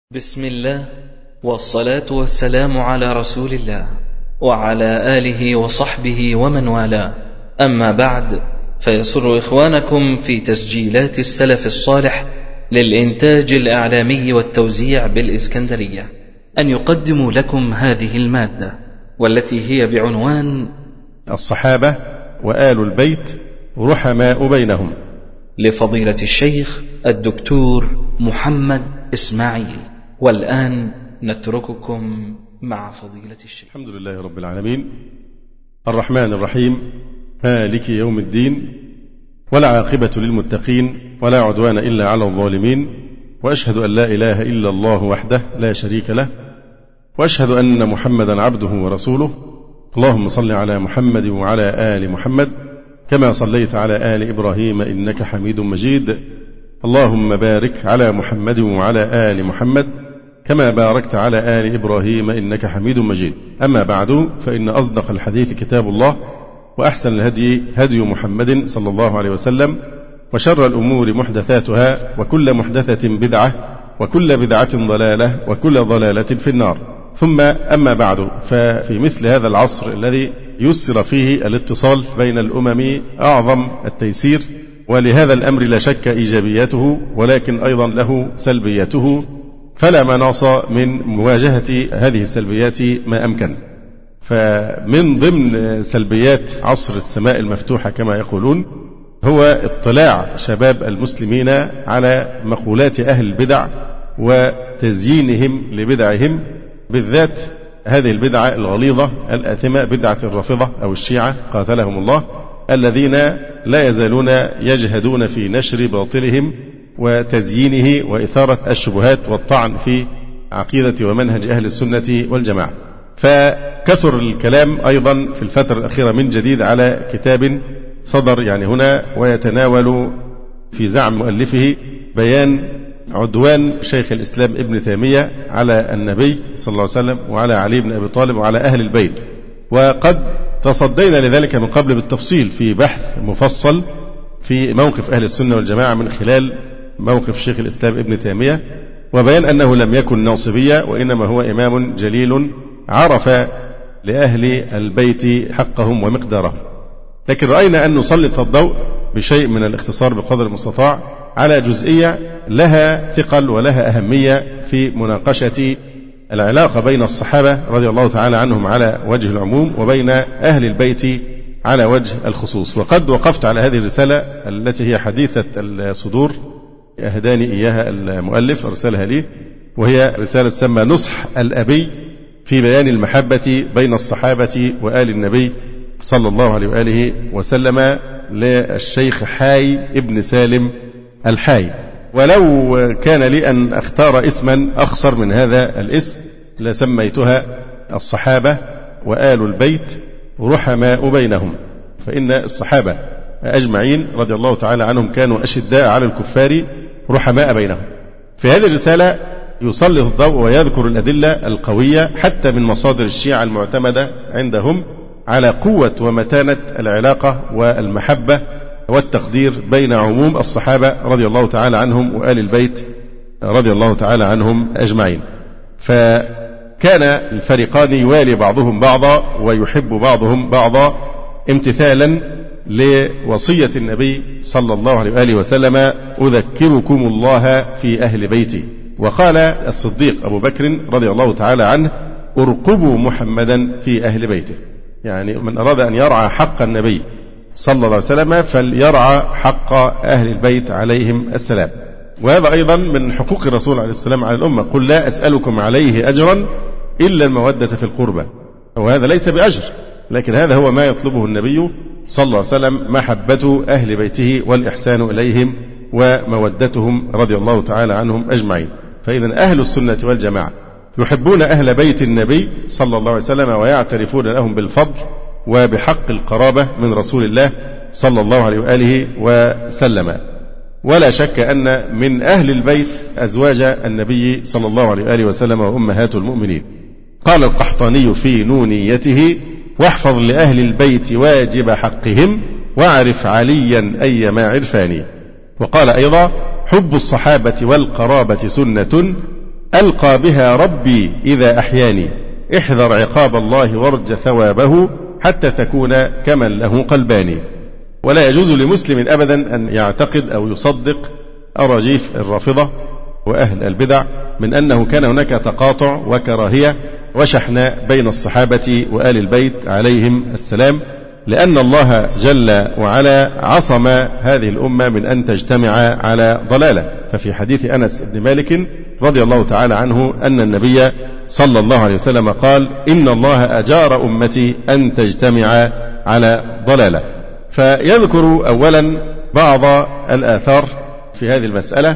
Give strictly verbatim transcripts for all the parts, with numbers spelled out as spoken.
بسم الله والصلاة والسلام على رسول الله وعلى آله وصحبه ومن والاه، أما بعد، فيسر إخوانكم في تسجيلات السلف الصالح للإنتاج الإعلامي والتوزيع بالإسكندرية أن يقدموا لكم هذه المادة، والتي هي بعنوان الصحابة وآل البيت رحماء بينهم، لفضيلة الشيخ الدكتور محمد إسماعيل. والآن نترككم مع فضيلة الشيخ. الحمد لله رب العالمين، الرحمن الرحيم، مالك يوم الدين، ولا عاقبة للمتقين، ولا عدوان إلا على الظالمين، وأشهد أن لا إله إلا الله وحده لا شريك له، وأشهد أن محمدا عبده ورسوله. اللهم صل على محمد وعلى آل محمد كما صليت على آل إبراهيم إنك حميد مجيد. اللهم بارك على محمد وعلى آل محمد كما باركت على آل إبراهيم إنك حميد مجيد. أما بعد، فإن أصدق الحديث كتاب الله، وأحسن الهدي هدي محمد صلى الله عليه وسلم، وشر الأمور محدثاتها، وكل محدثة بدعة، وكل بدعة ضلالة، وكل ضلالة في النار. ثم أما بعد، ففي مثل هذا العصر الذي يسر فيه الاتصال بين الأمم أعظم التيسير، ولهذا الأمر لا شك إيجابياته ولكن أيضا له سلبياته، فلا مناص من مواجهة هذه السلبيات ما أمكن. فمن ضمن سلبيات عصر السماء المفتوحة كما يقولون هو اطلاع شباب المسلمين على مقولات أهل البدع وتزيينهم لبدعهم، بالذات هذه البدعة الغليظة الآثمة، بدعة الرافضة أو الشيعة قاتلهم الله، الذين لا يزالون يجهدون في نشر باطلهم وتزيينه وإثارة الشبهات والطعن في عقيدة ومنهج أهل السنة والجماعة. فكثر الكلام أيضا في الفترة الأخيرة من جديد على كتاب صدر يعني هنا، ويتناول في زعم مؤلفه بيان عدوان شيخ الإسلام ابن تيمية على النبي صلى الله عليه وسلم وعلى علي بن أبي طالب وعلى أهل البيت. وقد تصدينا لذلك من قبل بالتفصيل في بحث مفصل في موقف أهل السنة والجماعة من خلال موقف شيخ الإسلام ابن تيمية، وبيان أنه لم يكن ناصبية، وإنما هو إمام جليل عرف لأهل البيت حقهم ومقدارهم. لكن رأينا أن نسلط الضوء بشيء من الاختصار بقدر المستطاع على جزئية لها ثقل ولها أهمية في مناقشة العلاقة بين الصحابة رضي الله تعالى عنهم على وجه العموم وبين أهل البيت على وجه الخصوص. وقد وقفت على هذه الرسالة التي هي حديثة الصدور، أهداني إياها المؤلف أرسلها لي، وهي رسالة تسمى نصح الأبي في بيان المحبة بين الصحابة وآل النبي صلى الله عليه وآله وسلم، للشيخ حاي ابن سالم الحاي. ولو كان لي أن أختار اسما أخصر من هذا الاسم لسميتها الصحابة وآل البيت رحماء بينهم، فإن الصحابة أجمعين رضي الله تعالى عنهم كانوا أشداء على الكفار رحماء بينهم. في هذه الرسالة يسلط الضوء ويذكر الأدلة القوية حتى من مصادر الشيعة المعتمدة عندهم على قوة ومتانة العلاقة والمحبة والتقدير بين عموم الصحابة رضي الله تعالى عنهم وآل البيت رضي الله تعالى عنهم أجمعين. فكان الفريقان يوالي بعضهم بعضا ويحب بعضهم بعضا امتثالا لوصية النبي صلى الله عليه وآله وسلم: أذكركم الله في أهل بيتي. وقال الصديق أبو بكر رضي الله تعالى عنه: أرقبوا محمدا في أهل بيته. يعني من أراد أن يرعى حق النبي صلى الله عليه وسلم فليرعى حق أهل البيت عليهم السلام. وهذا أيضا من حقوق الرسول عليه السلام على الأمة: قل لا أسألكم عليه أجرا إلا المودة في القربى. وهذا ليس بأجر، لكن هذا هو ما يطلبه النبي صلى الله عليه وسلم: محبة أهل بيته والإحسان إليهم ومودتهم رضي الله تعالى عنهم أجمعين. فإذا أهل السنة والجماعة يحبون أهل بيت النبي صلى الله عليه وسلم ويعترفون لهم بالفضل وبحق القرابة من رسول الله صلى الله عليه وآله وسلم. ولا شك أن من أهل البيت أزواج النبي صلى الله عليه وآله وسلم وأمهات المؤمنين. قال القحطاني في نونيته: واحفظ لأهل البيت واجب حقهم، واعرف عليا أيما عرفاني. وقال أيضا: حب الصحابة والقرابة سنة، ألقى بها ربي إذا أحياني، احذر عقاب الله وارج ثوابه حتى تكون كمن له قلبان. ولا يجوز لمسلم أبدا أن يعتقد أو يصدق أراجيف الرافضة وأهل البدع من أنه كان هناك تقاطع وكراهية وشحناء بين الصحابة وآل البيت عليهم السلام، لأن الله جل وعلا عصم هذه الأمة من أن تجتمع على ضلالة. ففي حديث أنس بن مالك رضي الله تعالى عنه أن النبي صلى الله عليه وسلم قال: إن الله أجار أمتي أن تجتمع على ضلالة. فيذكر أولا بعض الآثار في هذه المسألة،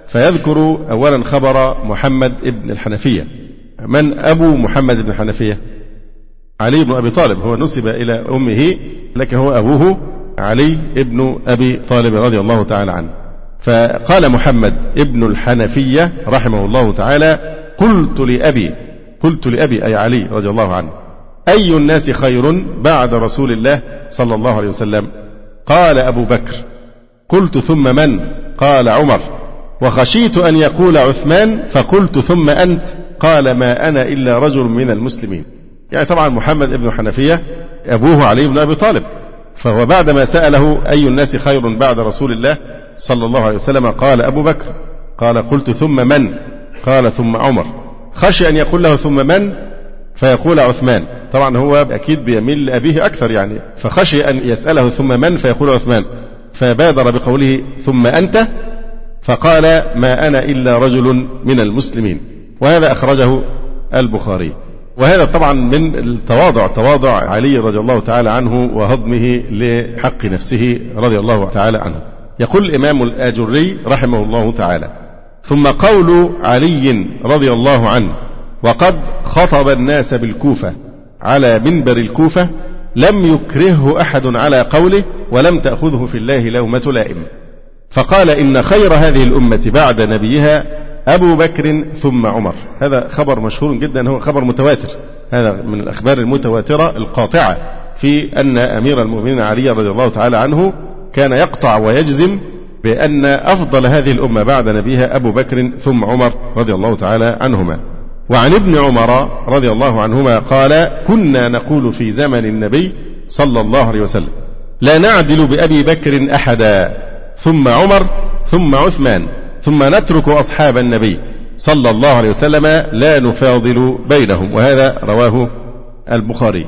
فيذكر أولا خبر محمد بن الحنفية. من أبو محمد بن الحنفية؟ علي بن أبي طالب، هو نسب إلى أمه لكن هو أبوه علي بن أبي طالب رضي الله تعالى عنه. فقال محمد بن الحنفية رحمه الله تعالى: قلت لأبي قلت لأبي أي علي رضي الله عنه: أي الناس خير بعد رسول الله صلى الله عليه وسلم؟ قال أبو بكر. قلت ثم من؟ قال عمر. وخشيت أن يقول عثمان فقلت ثم أنت؟ قال ما أنا إلا رجل من المسلمين. يعني طبعا محمد بن الحنفية أبوه علي بن أبي طالب، فهو بعدما سأله أي الناس خير بعد رسول الله صلى الله عليه وسلم قال أبو بكر. قال قلت ثم من؟ قال ثم عمر. خشي أن يقول له ثم من فيقول عثمان، طبعا هو أكيد بيميل لأبيه أكثر يعني، فخشي أن يسأله ثم من فيقول عثمان، فبادر بقوله ثم أنت، فقال ما أنا إلا رجل من المسلمين. وهذا أخرجه البخاري. وهذا طبعا من التواضع، تواضع علي رضي الله تعالى عنه وهضمه لحق نفسه رضي الله تعالى عنه. يقول الإمام الآجري رحمه الله تعالى: ثم قول علي رضي الله عنه: وقد خطب الناس بالكوفة على منبر الكوفة لم يكرهه أحد على قوله ولم تأخذه في الله لومة لائم، فقال إن خير هذه الأمة بعد نبيها أبو بكر ثم عمر. هذا خبر مشهور جدا، هو خبر متواتر، هذا من الأخبار المتواترة القاطعة في أن أمير المؤمنين علي رضي الله تعالى عنه كان يقطع ويجزم بأن أفضل هذه الأمة بعد نبيها أبو بكر ثم عمر رضي الله تعالى عنهما. وعن ابن عمر رضي الله عنهما قال: كنا نقول في زمن النبي صلى الله عليه وسلم: لا نعدل بأبي بكر أحدا، ثم عمر ثم عثمان، ثم نترك أصحاب النبي صلى الله عليه وسلم لا نفاضل بينهم. وهذا رواه البخاري.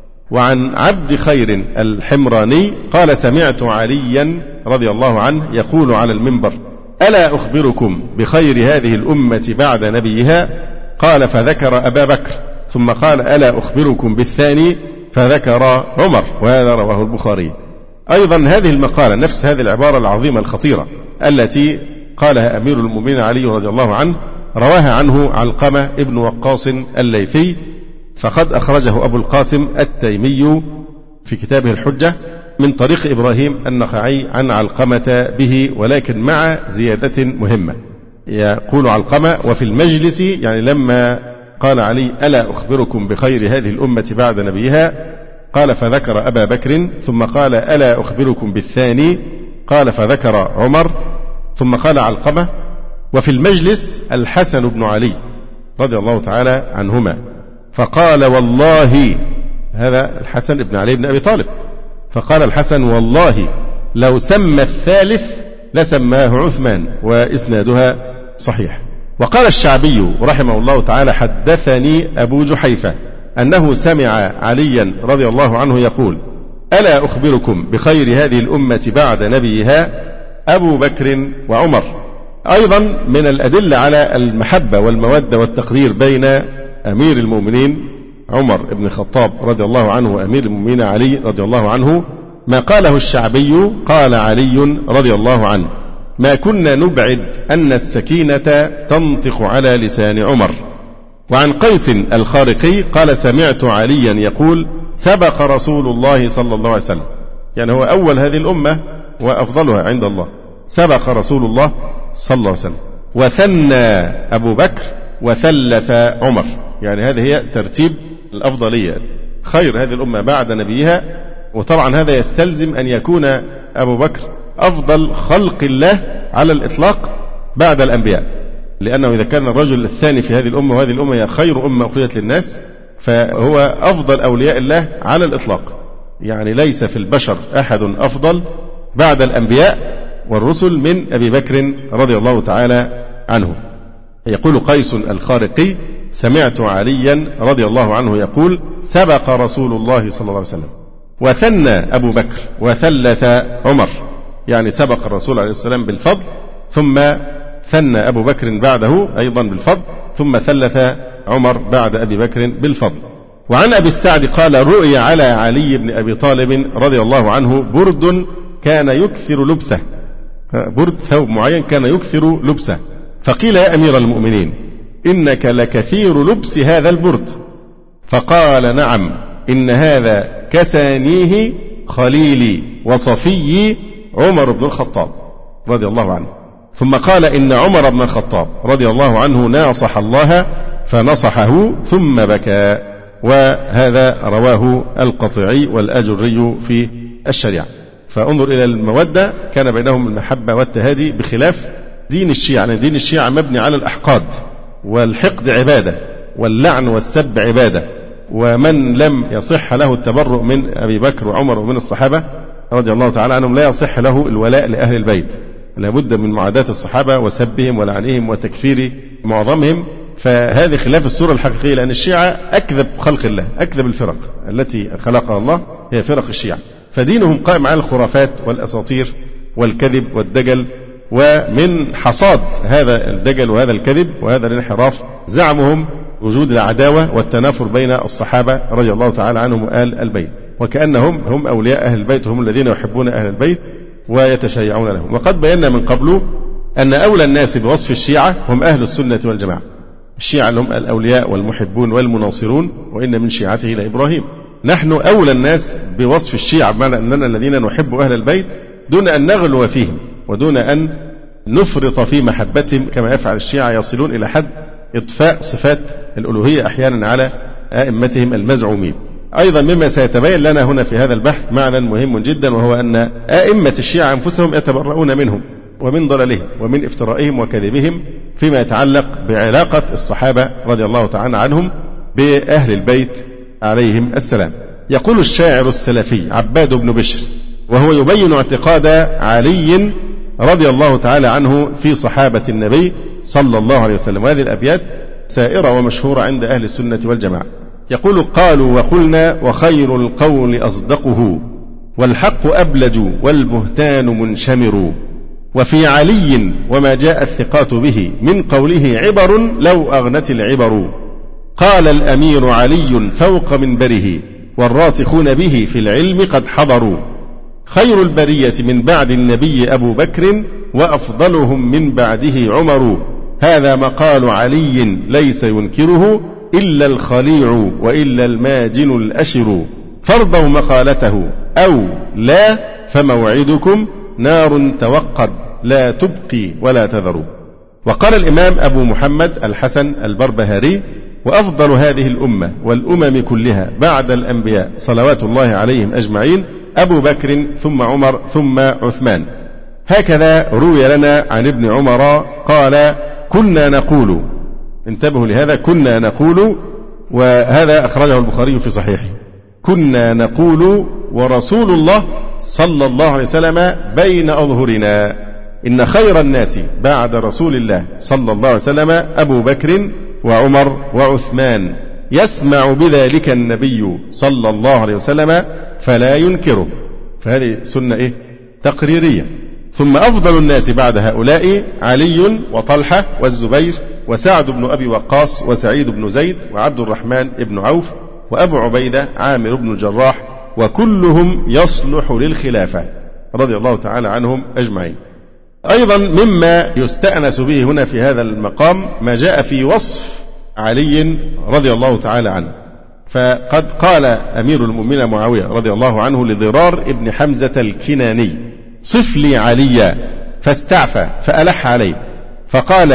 وعن عبد خير الحمراني قال: سمعت عليا رضي الله عنه يقول على المنبر: ألا أخبركم بخير هذه الأمة بعد نبيها؟ قال فذكر أبا بكر، ثم قال: ألا أخبركم بالثاني؟ فذكر عمر. وهذا رواه البخاري. أيضا هذه المقالة، نفس هذه العبارة العظيمة الخطيرة التي قالها أمير المؤمنين علي رضي الله عنه، رواها عنه علقمة ابن وقاص الليثي، فقد أخرجه أبو القاسم التيمي في كتابه الحجة من طريق إبراهيم النخعي عن علقمة به، ولكن مع زيادة مهمة. يقول علقمة: وفي المجلس، يعني لما قال علي: ألا أخبركم بخير هذه الأمة بعد نبيها؟ قال فذكر أبا بكر، ثم قال: ألا أخبركم بالثاني؟ قال فذكر عمر، ثم قال علقمة: وفي المجلس الحسن بن علي رضي الله تعالى عنهما، فقال: والله، هذا الحسن بن علي بن أبي طالب، فقال الحسن: والله لو سمى الثالث لسماه عثمان. وإسنادها صحيح. وقال الشعبي رحمه الله تعالى: حدثني أبو جحيفة أنه سمع عليا رضي الله عنه يقول: ألا أخبركم بخير هذه الأمة بعد نبيها أبو بكر وعمر. أيضا من الأدلة على المحبة والمودة والتقدير بين أمير المؤمنين عمر بن الخطاب رضي الله عنه وأمير المؤمنين علي رضي الله عنه ما قاله الشعبي. قال علي رضي الله عنه: ما كنا نبعد أن السكينة تنطق على لسان عمر. وعن قيس الخارقي قال: سمعت عليا يقول: سبق رسول الله صلى الله عليه وسلم، يعني هو أول هذه الأمة وأفضلها عند الله، سبق رسول الله صلى الله عليه وسلم، وثنى أبو بكر وثلث عمر. يعني هذه هي ترتيب الأفضلية، خير هذه الأمة بعد نبيها. وطبعا هذا يستلزم أن يكون أبو بكر أفضل خلق الله على الإطلاق بعد الأنبياء، لأنه إذا كان الرجل الثاني في هذه الأمة وهذه الأمة هي خير أمة أخرجت للناس فهو أفضل أولياء الله على الإطلاق. يعني ليس في البشر أحد أفضل بعد الأنبياء والرسل من أبي بكر رضي الله تعالى عنه. يقول قيس الخارقي: سمعت عليا رضي الله عنه يقول: سبق رسول الله صلى الله عليه وسلم وثنى أبو بكر وثلث عمر. يعني سبق الرسول عليه السلام بالفضل، ثم ثنى أبو بكر بعده أيضا بالفضل، ثم ثلث عمر بعد أبي بكر بالفضل. وعن أبي السعد قال: رؤي على علي بن أبي طالب رضي الله عنه برد كان يكثر لبسه، برد ثوب معين كان يكثر لبسه، فقيل: يا أمير المؤمنين إنك لكثير لبس هذا البرد. فقال: نعم، إن هذا كسانيه خليلي وصفيي عمر بن الخطاب رضي الله عنه. ثم قال: إن عمر بن الخطاب رضي الله عنه ناصح الله فنصحه ثم بكى. وهذا رواه القطعي والأجري في الشريعة. فانظر إلى المودة، كان بينهم المحبة والتهادي بخلاف دين الشيعة. يعني دين الشيعة مبني على الأحقاد، والحقد عبادة، واللعن والسب عبادة. ومن لم يصح له التبرؤ من أبي بكر وعمر ومن الصحابة رضي الله تعالى عنهم لا يصح له الولاء لأهل البيت. لابد من معاداة الصحابة وسبهم ولعنهم وتكفير معظمهم. فهذه خلاف الصورة الحقيقية، لأن الشيعة أكذب خلق الله، أكذب الفرق التي خلقها الله هي فرق الشيعة. فدينهم قائم على الخرافات والأساطير والكذب والدجل. ومن حصاد هذا الدجل وهذا الكذب وهذا الانحراف زعمهم وجود العداوة والتنافر بين الصحابة رضي الله تعالى عنهم وآل البيت، وكأنهم هم أولياء أهل البيت، هم الذين يحبون أهل البيت ويتشيعون لهم. وقد بينا من قبل أن أولى الناس بوصف الشيعة هم أهل السنة والجماعة. الشيعة هم الأولياء والمحبون والمناصرون، وإن من شيعته لإبراهيم. نحن أولى الناس بوصف الشيعة، بمعنى أننا الذين نحب أهل البيت دون أن نغلو فيهم ودون أن نفرط في محبتهم كما يفعل الشيعة، يصلون إلى حد إضفاء صفات الألوهية أحيانا على أئمتهم المزعومين. أيضا مما سيتبين لنا هنا في هذا البحث معنى مهم جدا، وهو أن أئمة الشيعة أنفسهم يتبرؤون منهم ومن ضلالهم ومن افترائهم وكذبهم فيما يتعلق بعلاقة الصحابة رضي الله تعالى عنهم بأهل البيت عليهم السلام. يقول الشاعر السلفي عباد بن بشر وهو يبين اعتقاد علي رضي الله تعالى عنه في صحابة النبي صلى الله عليه وسلم، وهذه الأبيات سائرة ومشهورة عند أهل السنة والجماعة. يقول: قالوا وقلنا وخير القول أصدقه، والحق أبلج والبهتان منشمر، وفي علي وما جاء الثقات به من قوله عبر لو أغنت العبر. قال الأمير علي فوق منبره، والراسخون به في العلم قد حضروا. خير البرية من بعد النبي أبو بكر، وأفضلهم من بعده عمر. هذا مقال علي ليس ينكره إلا الخليع وإلا الماجن الأشر. فارضوا مقالته أو لا، فموعدكم نار توقد لا تبقي ولا تذر. وقال الإمام أبو محمد الحسن البربهاري: وأفضل هذه الأمة والأمم كلها بعد الأنبياء صلوات الله عليهم أجمعين أبو بكر ثم عمر ثم عثمان. هكذا روي لنا عن ابن عمر قال: كنا نقول، انتبهوا لهذا، كنا نقول، وهذا أخرجه البخاري في صحيحه، كنا نقول ورسول الله صلى الله عليه وسلم بين أظهرنا، إن خير الناس بعد رسول الله صلى الله عليه وسلم أبو بكر وعمر وعثمان، يسمع بذلك النبي صلى الله عليه وسلم فلا ينكره. فهذه سنة إيه؟ تقريرية. ثم أفضل الناس بعد هؤلاء علي وطلحة والزبير وسعد بن أبي وقاص وسعيد بن زيد وعبد الرحمن بن عوف وأبو عبيدة عامر بن الجراح، وكلهم يصلح للخلافة رضي الله تعالى عنهم أجمعين. أيضا مما يستأنس به هنا في هذا المقام ما جاء في وصف علي رضي الله تعالى عنه. فقد قال أمير المؤمنين معاوية رضي الله عنه لضرار ابن حمزة الكناني: صف لي عليا، فاستعفى فألح عليه، فقال: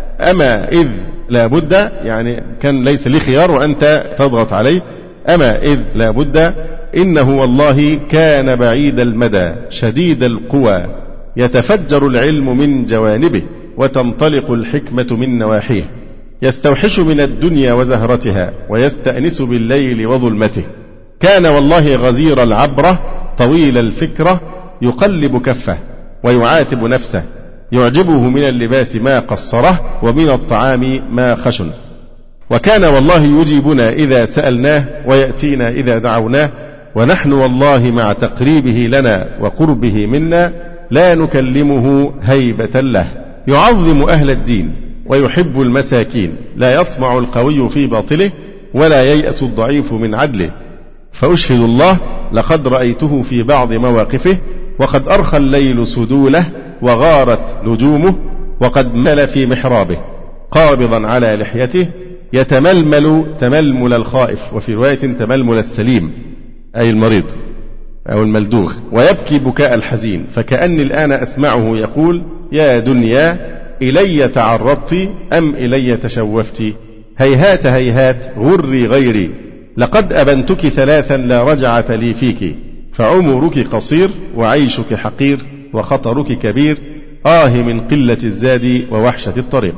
أما إذ لا بد، يعني كان ليس لي خيار وأنت تضغط عليه، أما إذ لا بد، إنه والله كان بعيد المدى شديد القوى، يتفجر العلم من جوانبه، وتنطلق الحكمة من نواحيه، يستوحش من الدنيا وزهرتها ويستأنس بالليل وظلمته. كان والله غزير العبرة طويل الفكرة، يقلب كفه ويعاتب نفسه، يعجبه من اللباس ما قصره ومن الطعام ما خشن. وكان والله يجيبنا إذا سألناه ويأتينا إذا دعوناه، ونحن والله مع تقريبه لنا وقربه منا لا نكلمه هيبة له. يعظم أهل الدين ويحب المساكين، لا يطمع القوي في باطله ولا ييأس الضعيف من عدله. فأشهد الله لقد رأيته في بعض مواقفه، وقد أرخى الليل سدوله وغارت نجومه، وقد مل في محرابه قابضا على لحيته، يتململ تململ الخائف، وفي رواية تململ السليم أي المريض أو الملدوغ، ويبكي بكاء الحزين، فكأني الآن أسمعه يقول: يا دنيا إلي تعرضت أم إلي تشوفت؟ هيهات هيهات غري غيري، لقد أبنتك ثلاثا لا رجعة لي فيك، فعمرك قصير وعيشك حقير وخطرك كبير، آه من قلة الزاد ووحشة الطريق.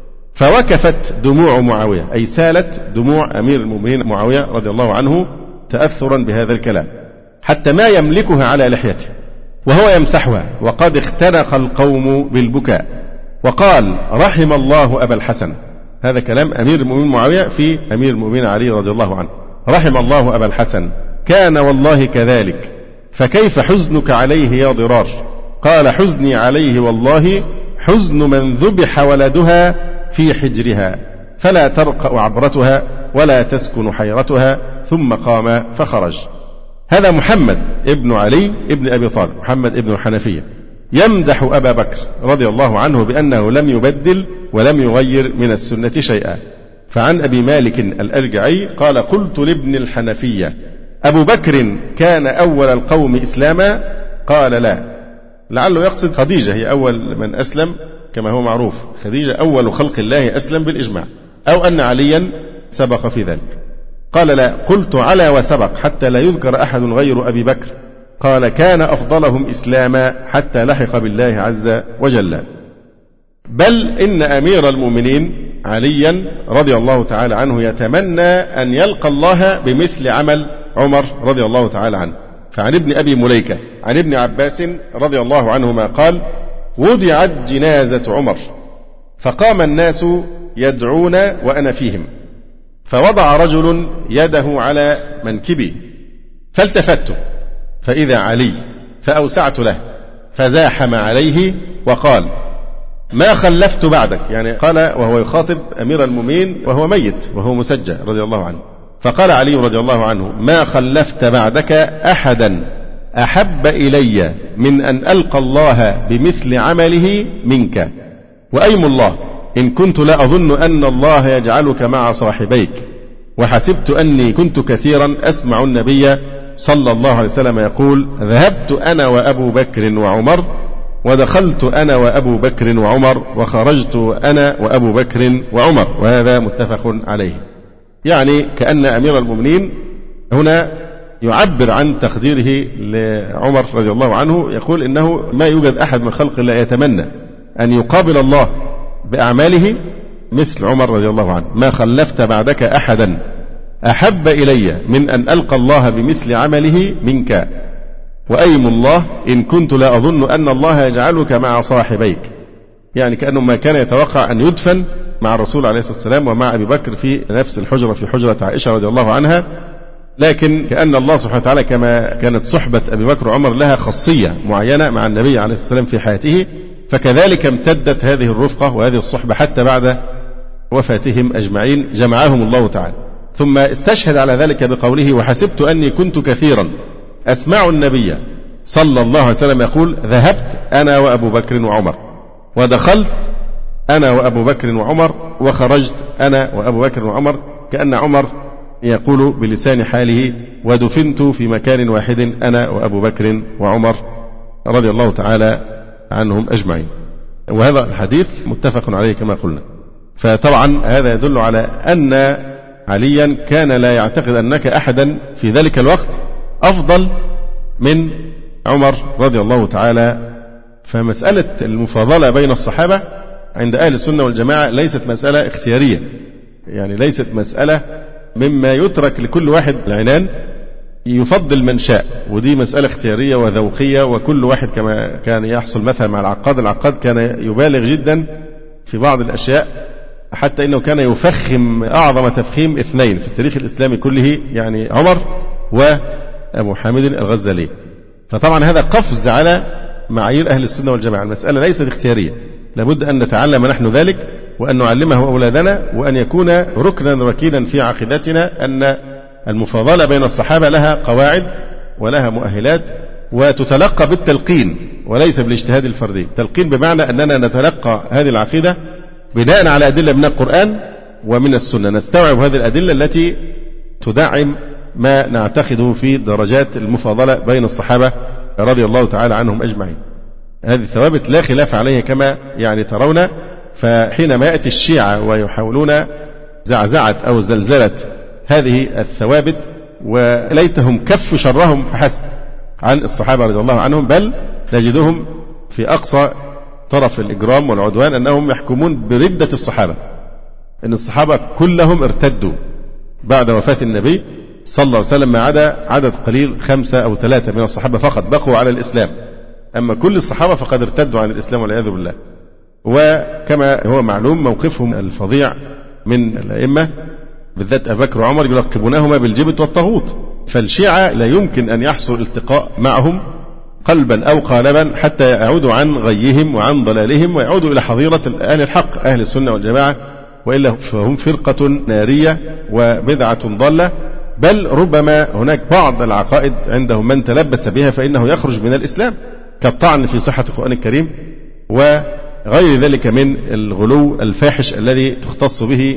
فوكفت دموع معاوية، أي سالت دموع أمير المؤمنين معاوية رضي الله عنه تأثرا بهذا الكلام، حتى ما يملكها على لحيته وهو يمسحها، وقد اختنق القوم بالبكاء، وقال: رحم الله أبا الحسن. هذا كلام أمير المؤمنين معاوية في أمير المؤمنين علي رضي الله عنه: رحم الله أبا الحسن، كان والله كذلك، فكيف حزنك عليه يا ضرار؟ قال: حزني عليه والله حزن من ذبح ولدها في حجرها، فلا ترقأ عبرتها ولا تسكن حيرتها. ثم قام فخرج. هذا محمد ابن علي ابن أبي طالب، محمد ابن الحنفية، يمدح أبا بكر رضي الله عنه بأنه لم يبدل ولم يغير من السنة شيئا. فعن أبي مالك الأرجعي قال: قلت لابن الحنفية: أبو بكر كان أول القوم إسلاما؟ قال: لا. لعله يقصد خديجة، هي أول من أسلم كما هو معروف، خديجة أول خلق الله أسلم بالإجماع، أو أن عليا سبق في ذلك. قال: لا. قلت: على وسبق، حتى لا يذكر أحد غير أبي بكر. قال: كان أفضلهم إسلاما حتى لحق بالله عز وجل. بل إن أمير المؤمنين عليا رضي الله تعالى عنه يتمنى أن يلقى الله بمثل عمل عمر رضي الله تعالى عنه. فعن ابن أبي مليكة عن ابن عباس رضي الله عنهما قال: وضعت جنازة عمر، فقام الناس يدعون وأنا فيهم، فوضع رجل يده على منكبي، فالتفت فإذا علي، فأوسعت له، فزاحم عليه وقال: ما خلفت بعدك، يعني قال وهو يخاطب أمير المؤمنين وهو ميت وهو مسجى رضي الله عنه. فقال علي رضي الله عنه: ما خلفت بعدك أحدا أحب إلي من أن ألقى الله بمثل عمله منك، وأيم الله إن كنت لا أظن أن الله يجعلك مع صاحبيك، وحسبت أني كنت كثيرا أسمع النبي صلى الله عليه وسلم يقول: ذهبت أنا وأبو بكر وعمر، ودخلت أنا وأبو بكر وعمر، وخرجت أنا وأبو بكر وعمر. وهذا متفق عليه. يعني كأن أمير المؤمنين هنا يعبر عن تقديره لعمر رضي الله عنه، يقول إنه ما يوجد أحد من خلق الله يتمنى أن يقابل الله بأعماله مثل عمر رضي الله عنه. ما خلفت بعدك أحدا أحب إلي من أن ألقى الله بمثل عمله منك، وأيم الله إن كنت لا أظن أن الله يجعلك مع صاحبيك. يعني كأنه ما كان يتوقع أن يدفن مع الرسول عليه الصلاة والسلام ومع أبي بكر في نفس الحجرة، في حجرة عائشة رضي الله عنها، لكن كأن الله سبحانه وتعالى كما كانت صحبة أبي بكر وعمر لها خاصية معينة مع النبي عليه الصلاة والسلام في حياته، فكذلك امتدت هذه الرفقة وهذه الصحبة حتى بعد وفاتهم أجمعين، جمعهم الله تعالى. ثم استشهد على ذلك بقوله: وحسبت أني كنت كثيرا أسمع النبي صلى الله عليه وسلم يقول: ذهبت أنا وأبو بكر وعمر، ودخلت أنا وأبو بكر وعمر، وخرجت أنا وأبو بكر وعمر. كأن عمر يقول بلسان حاله: ودفنت في مكان واحد أنا وأبو بكر وعمر رضي الله تعالى عنهم أجمعين. وهذا الحديث متفق عليه كما قلنا. فطبعا هذا يدل على أن عليا كان لا يعتقد أنك أحدا في ذلك الوقت أفضل من عمر رضي الله تعالى. فمسألة المفاضلة بين الصحابة عند أهل السنة والجماعة ليست مسألة اختيارية، يعني ليست مسألة مما يترك لكل واحد العنان يفضل من شاء، ودي مسألة اختيارية وذوقية، وكل واحد كما كان يحصل مثلا مع العقاد. العقاد كان يبالغ جدا في بعض الأشياء، حتى إنه كان يفخم أعظم تفخيم اثنين في التاريخ الإسلامي كله، يعني عمر وأبو حامد الغزالي. فطبعا هذا قفز على معايير أهل السنة والجماعة. المسألة ليست اختيارية، لابد أن نتعلم نحن ذلك وأن نعلمه أولادنا، وأن يكون ركنا ركينا في عقيدتنا أن المفاضلة بين الصحابة لها قواعد ولها مؤهلات، وتتلقى بالتلقين وليس بالاجتهاد الفردي. تلقين بمعنى أننا نتلقى هذه العقيدة بناء على أدلة من القرآن ومن السنة، نستوعب هذه الأدلة التي تدعم ما نعتقده في درجات المفاضلة بين الصحابة رضي الله تعالى عنهم أجمعين. هذه الثوابت لا خلاف عليها كما يعني ترون. فحينما يأتي الشيعة ويحاولون زعزعة أو زلزلة هذه الثوابت، وليتهم كف شرهم فحسب عن الصحابة رضي الله عنهم، بل نجدهم في أقصى طرف الإجرام والعدوان أنهم يحكمون بردة الصحابة، أن الصحابة كلهم ارتدوا بعد وفاة النبي صلى الله عليه وسلم، ما عدا عدد قليل خمسة أو ثلاثة من الصحابة فقط بقوا على الإسلام، أما كل الصحابة فقد ارتدوا عن الإسلام والعياذ بالله. وكما هو معلوم موقفهم الفظيع من الأئمة بالذات أبي بكر وعمر يلقبونهما بالجبت والطاغوت. فالشيعة لا يمكن أن يحصل التقاء معهم قلبا أو قالبا حتى يعودوا عن غيهم وعن ضلالهم ويعودوا إلى حظيرة أهل الحق أهل السنة والجماعة، وإلا فهم فرقة نارية وبدعة ضالة. بل ربما هناك بعض العقائد عندهم من تلبس بها فإنه يخرج من الإسلام، كالطعن في صحة القرآن الكريم وغير ذلك من الغلو الفاحش الذي تختص به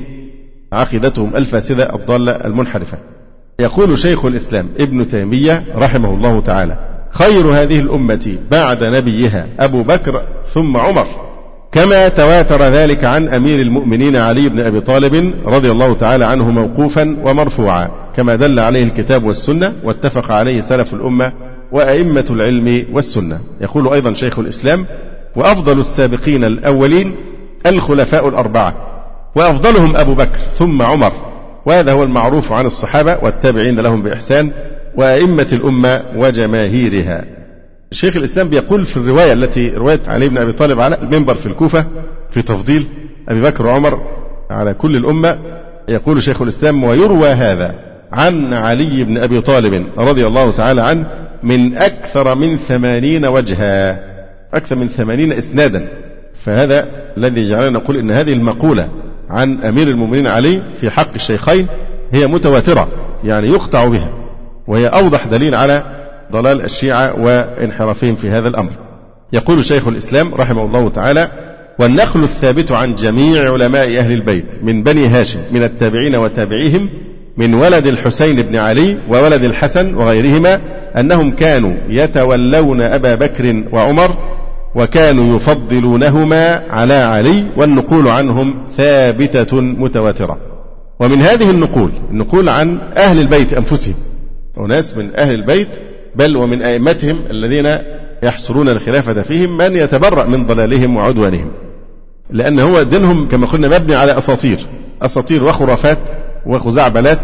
عقيدتهم الفاسدة الضالة المنحرفة. يقول شيخ الإسلام ابن تيمية رحمه الله تعالى: خير هذه الأمة بعد نبيها أبو بكر ثم عمر، كما تواتر ذلك عن أمير المؤمنين علي بن أبي طالب رضي الله تعالى عنه موقوفا ومرفوعا، كما دل عليه الكتاب والسنة واتفق عليه سلف الأمة وأئمة العلم والسنة. يقول أيضا شيخ الإسلام: وأفضل السابقين الأولين الخلفاء الأربعة، وأفضلهم أبو بكر ثم عمر، وهذا هو المعروف عن الصحابة والتابعين لهم بإحسان وأئمة الأمة وجماهيرها. شيخ الإسلام بيقول في الرواية التي رويت علي بن أبي طالب على المنبر في الكوفة في تفضيل أبي بكر وعمر على كل الأمة، يقول شيخ الإسلام: ويروى هذا عن علي بن أبي طالب رضي الله تعالى عنه من أكثر من ثمانين وجها، أكثر من ثمانين إسنادا. فهذا الذي جعلنا نقول إن هذه المقولة عن أمير المؤمنين علي في حق الشيخين هي متواترة، يعني يقطع بها، وهي أوضح دليل على ضلال الشيعة وانحرافهم في هذا الأمر. يقول شيخ الإسلام رحمه الله تعالى: والنقل الثابت عن جميع علماء أهل البيت من بني هاشم من التابعين وتابعيهم من ولد الحسين بن علي وولد الحسن وغيرهما أنهم كانوا يتولون أبا بكر وعمر وكانوا يفضلونهما على علي، والنقول عنهم ثابتة متواترة. ومن هذه النقول النقول عن أهل البيت أنفسهم، وناس من أهل البيت بل ومن أئمتهم الذين يحصرون الخلافة فيهم من يتبرأ من ضلالهم وعدوانهم، لأن هو دينهم كما قلنا مبني على أساطير أساطير وخرافات وخزعبلات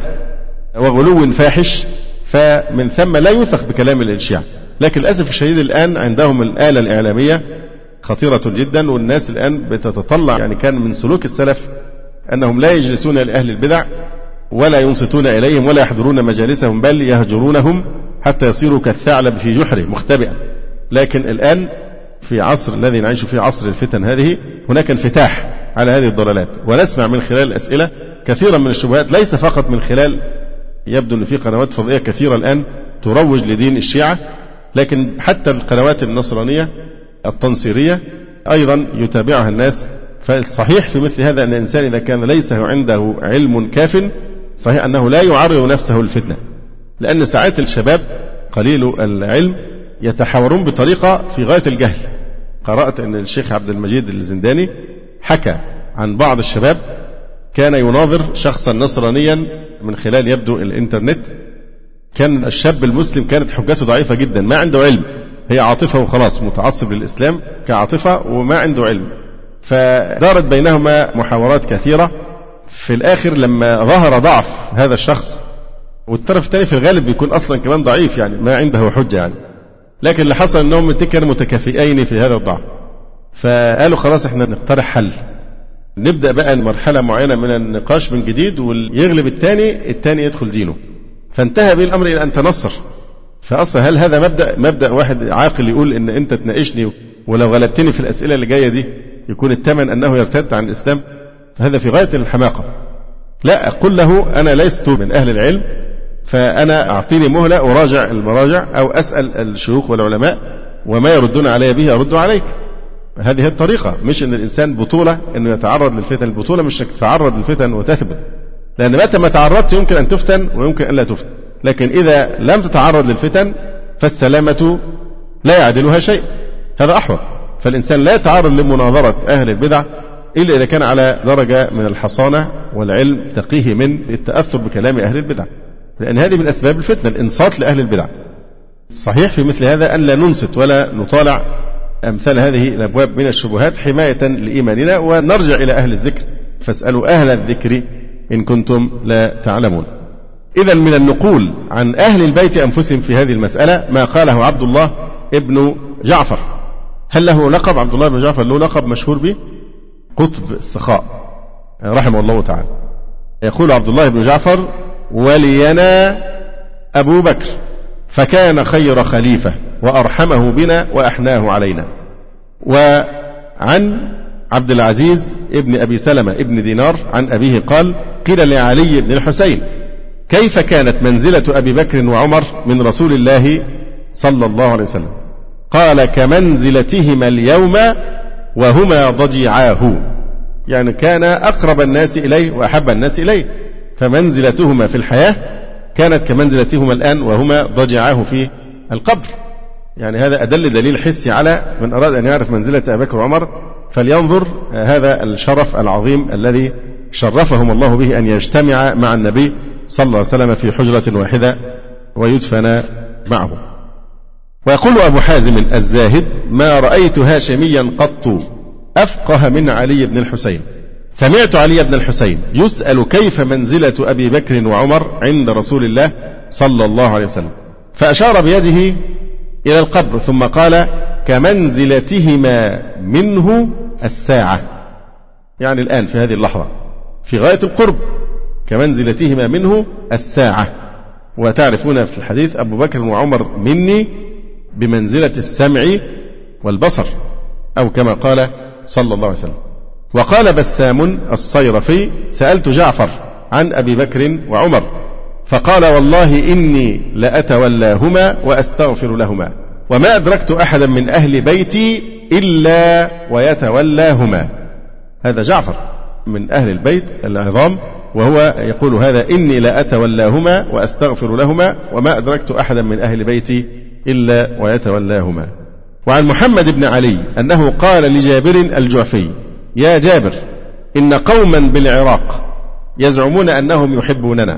وغلو فاحش، فمن ثم لا يوثق بكلام الشيعة. لكن للأسف الشديد الآن عندهم الآلة الإعلامية خطيرة جدا، والناس الآن بتتطلع، يعني كان من سلوك السلف أنهم لا يجلسون لأهل البدع ولا ينصتون إليهم ولا يحضرون مجالسهم، بل يهجرونهم حتى يصيروا كالثعلب في جحره مختبئا. لكن الآن في عصر الذي نعيش فيه، عصر الفتن هذه، هناك انفتاح على هذه الضلالات، ونسمع من خلال الأسئلة كثيرا من الشبهات، ليس فقط من خلال، يبدو أن في قنوات فضائية كثيرة الآن تروج لدين الشيعة، لكن حتى القنوات النصرانية التنصيرية أيضا يتابعها الناس. فالصحيح في مثل هذا أن الإنسان إذا كان ليس عنده علم كاف، صحيح أنه لا يعرض نفسه الفتنة، لأن ساعات الشباب قليل العلم يتحاورون بطريقة في غاية الجهل. قرأت أن الشيخ عبد المجيد الزنداني حكى عن بعض الشباب كان يناظر شخصا نصرانيا من خلال يبدو الإنترنت. كان الشاب المسلم كانت حجته ضعيفة جدا، ما عنده علم، هي عاطفة وخلاص، متعصب للإسلام كعاطفة وما عنده علم. فدارت بينهما محاورات كثيرة. في الآخر لما ظهر ضعف هذا الشخص، والطرف الثاني في الغالب بيكون أصلا كمان ضعيف، يعني ما عنده حجة يعني، لكن اللي حصل أنهم كانوا متكافئين في هذا الضعف، فقالوا خلاص احنا نقترح حل، نبدأ بقى مرحلة معينة من النقاش من جديد، ويغلب الثاني الثاني يدخل دينه. فانتهى به الأمر إلى أن تنصر. فأصلا هل هذا مبدأ مبدأ واحد عاقل يقول إن أنت تناقشني ولو غلبتني في الأسئلة اللي جاية دي يكون الثمن أنه يرتد عن الإسلام؟ فهذا في غاية الحماقة. لا، أقول له أنا لست من أهل العلم، فأنا أعطيني مهلة أراجع المراجع أو أسأل الشيوخ والعلماء، وما يردون علي به أرد عليك. هذه الطريقة، مش أن الإنسان بطولة أنه يتعرض للفتن. البطولة مش تتعرض للفتن وتثبت، لأن متى ما تعرضت يمكن أن تفتن ويمكن أن لا تفتن، لكن إذا لم تتعرض للفتن فالسلامة لا يعدلها شيء، هذا أحوط. فالإنسان لا يتعرض لمناظرة أهل البدع إلا إذا كان على درجة من الحصانة والعلم تقيه من التأثر بكلام أهل البدع، لأن هذه من أسباب الفتنة، الإنصات لأهل البدع. صحيح في مثل هذا أن لا ننصت ولا نطالع أمثال هذه الأبواب من الشبهات حماية لإيماننا، ونرجع إلى أهل الذكر فاسألوا أهل الذكر إن كنتم لا تعلمون. إذا من النقول عن أهل البيت أنفسهم في هذه المسألة ما قاله عبد الله ابن جعفر. هل له لقب؟ عبد الله بن جعفر له لقب مشهور به، قطب السخاء رحمه الله تعالى. يقول عبد الله بن جعفر: ولينا أبو بكر فكان خير خليفة وأرحمه بنا وأحناه علينا. وعن عبد العزيز ابن أبي سلمة ابن دينار عن أبيه قال: قيل لعلي بن الحسين: كيف كانت منزلة أبي بكر وعمر من رسول الله صلى الله عليه وسلم؟ قال: كمنزلتهما اليوم وهما ضجيعاه، يعني كان أقرب الناس إليه وأحب الناس إليه، فمنزلتهما في الحياة كانت كمنزلتهما الآن وهما ضجيعاه في القبر. يعني هذا أدل دليل حسي على من أراد أن يعرف منزلة أبي بكر وعمر فلينظر هذا الشرف العظيم الذي شرفهم الله به أن يجتمع مع النبي صلى الله عليه وسلم في حجرة واحدة ويدفن معه. ويقول أبو حازم الزاهد: ما رأيت هاشميا قط أفقه من علي بن الحسين. سمعت علي بن الحسين يسأل كيف منزلة أبي بكر وعمر عند رسول الله صلى الله عليه وسلم، فأشار بيده إلى القبر ثم قال: كمنزلتهما منه الساعة، يعني الآن في هذه اللحظة في غاية القرب، كمنزلتهما منه الساعة. وتعرفون في الحديث أبو بكر وعمر مني بمنزلة السمع والبصر، أو كما قال صلى الله عليه وسلم. وقال بسام الصيرفي: سألت جعفر عن أبي بكر وعمر فقال: والله إني لأتولاهما وأستغفر لهما، وما أدركت أحدا من أهل بيتي إلا ويتولاهما. هذا جعفر من أهل البيت العظام، وهو يقول هذا: إني لأتولاهما وأستغفر لهما، وما أدركت أحدا من أهل بيتي إلا ويتولاهما. وعن محمد بن علي أنه قال لجابر الجعفي: يا جابر، إن قوما بالعراق يزعمون أنهم يحبوننا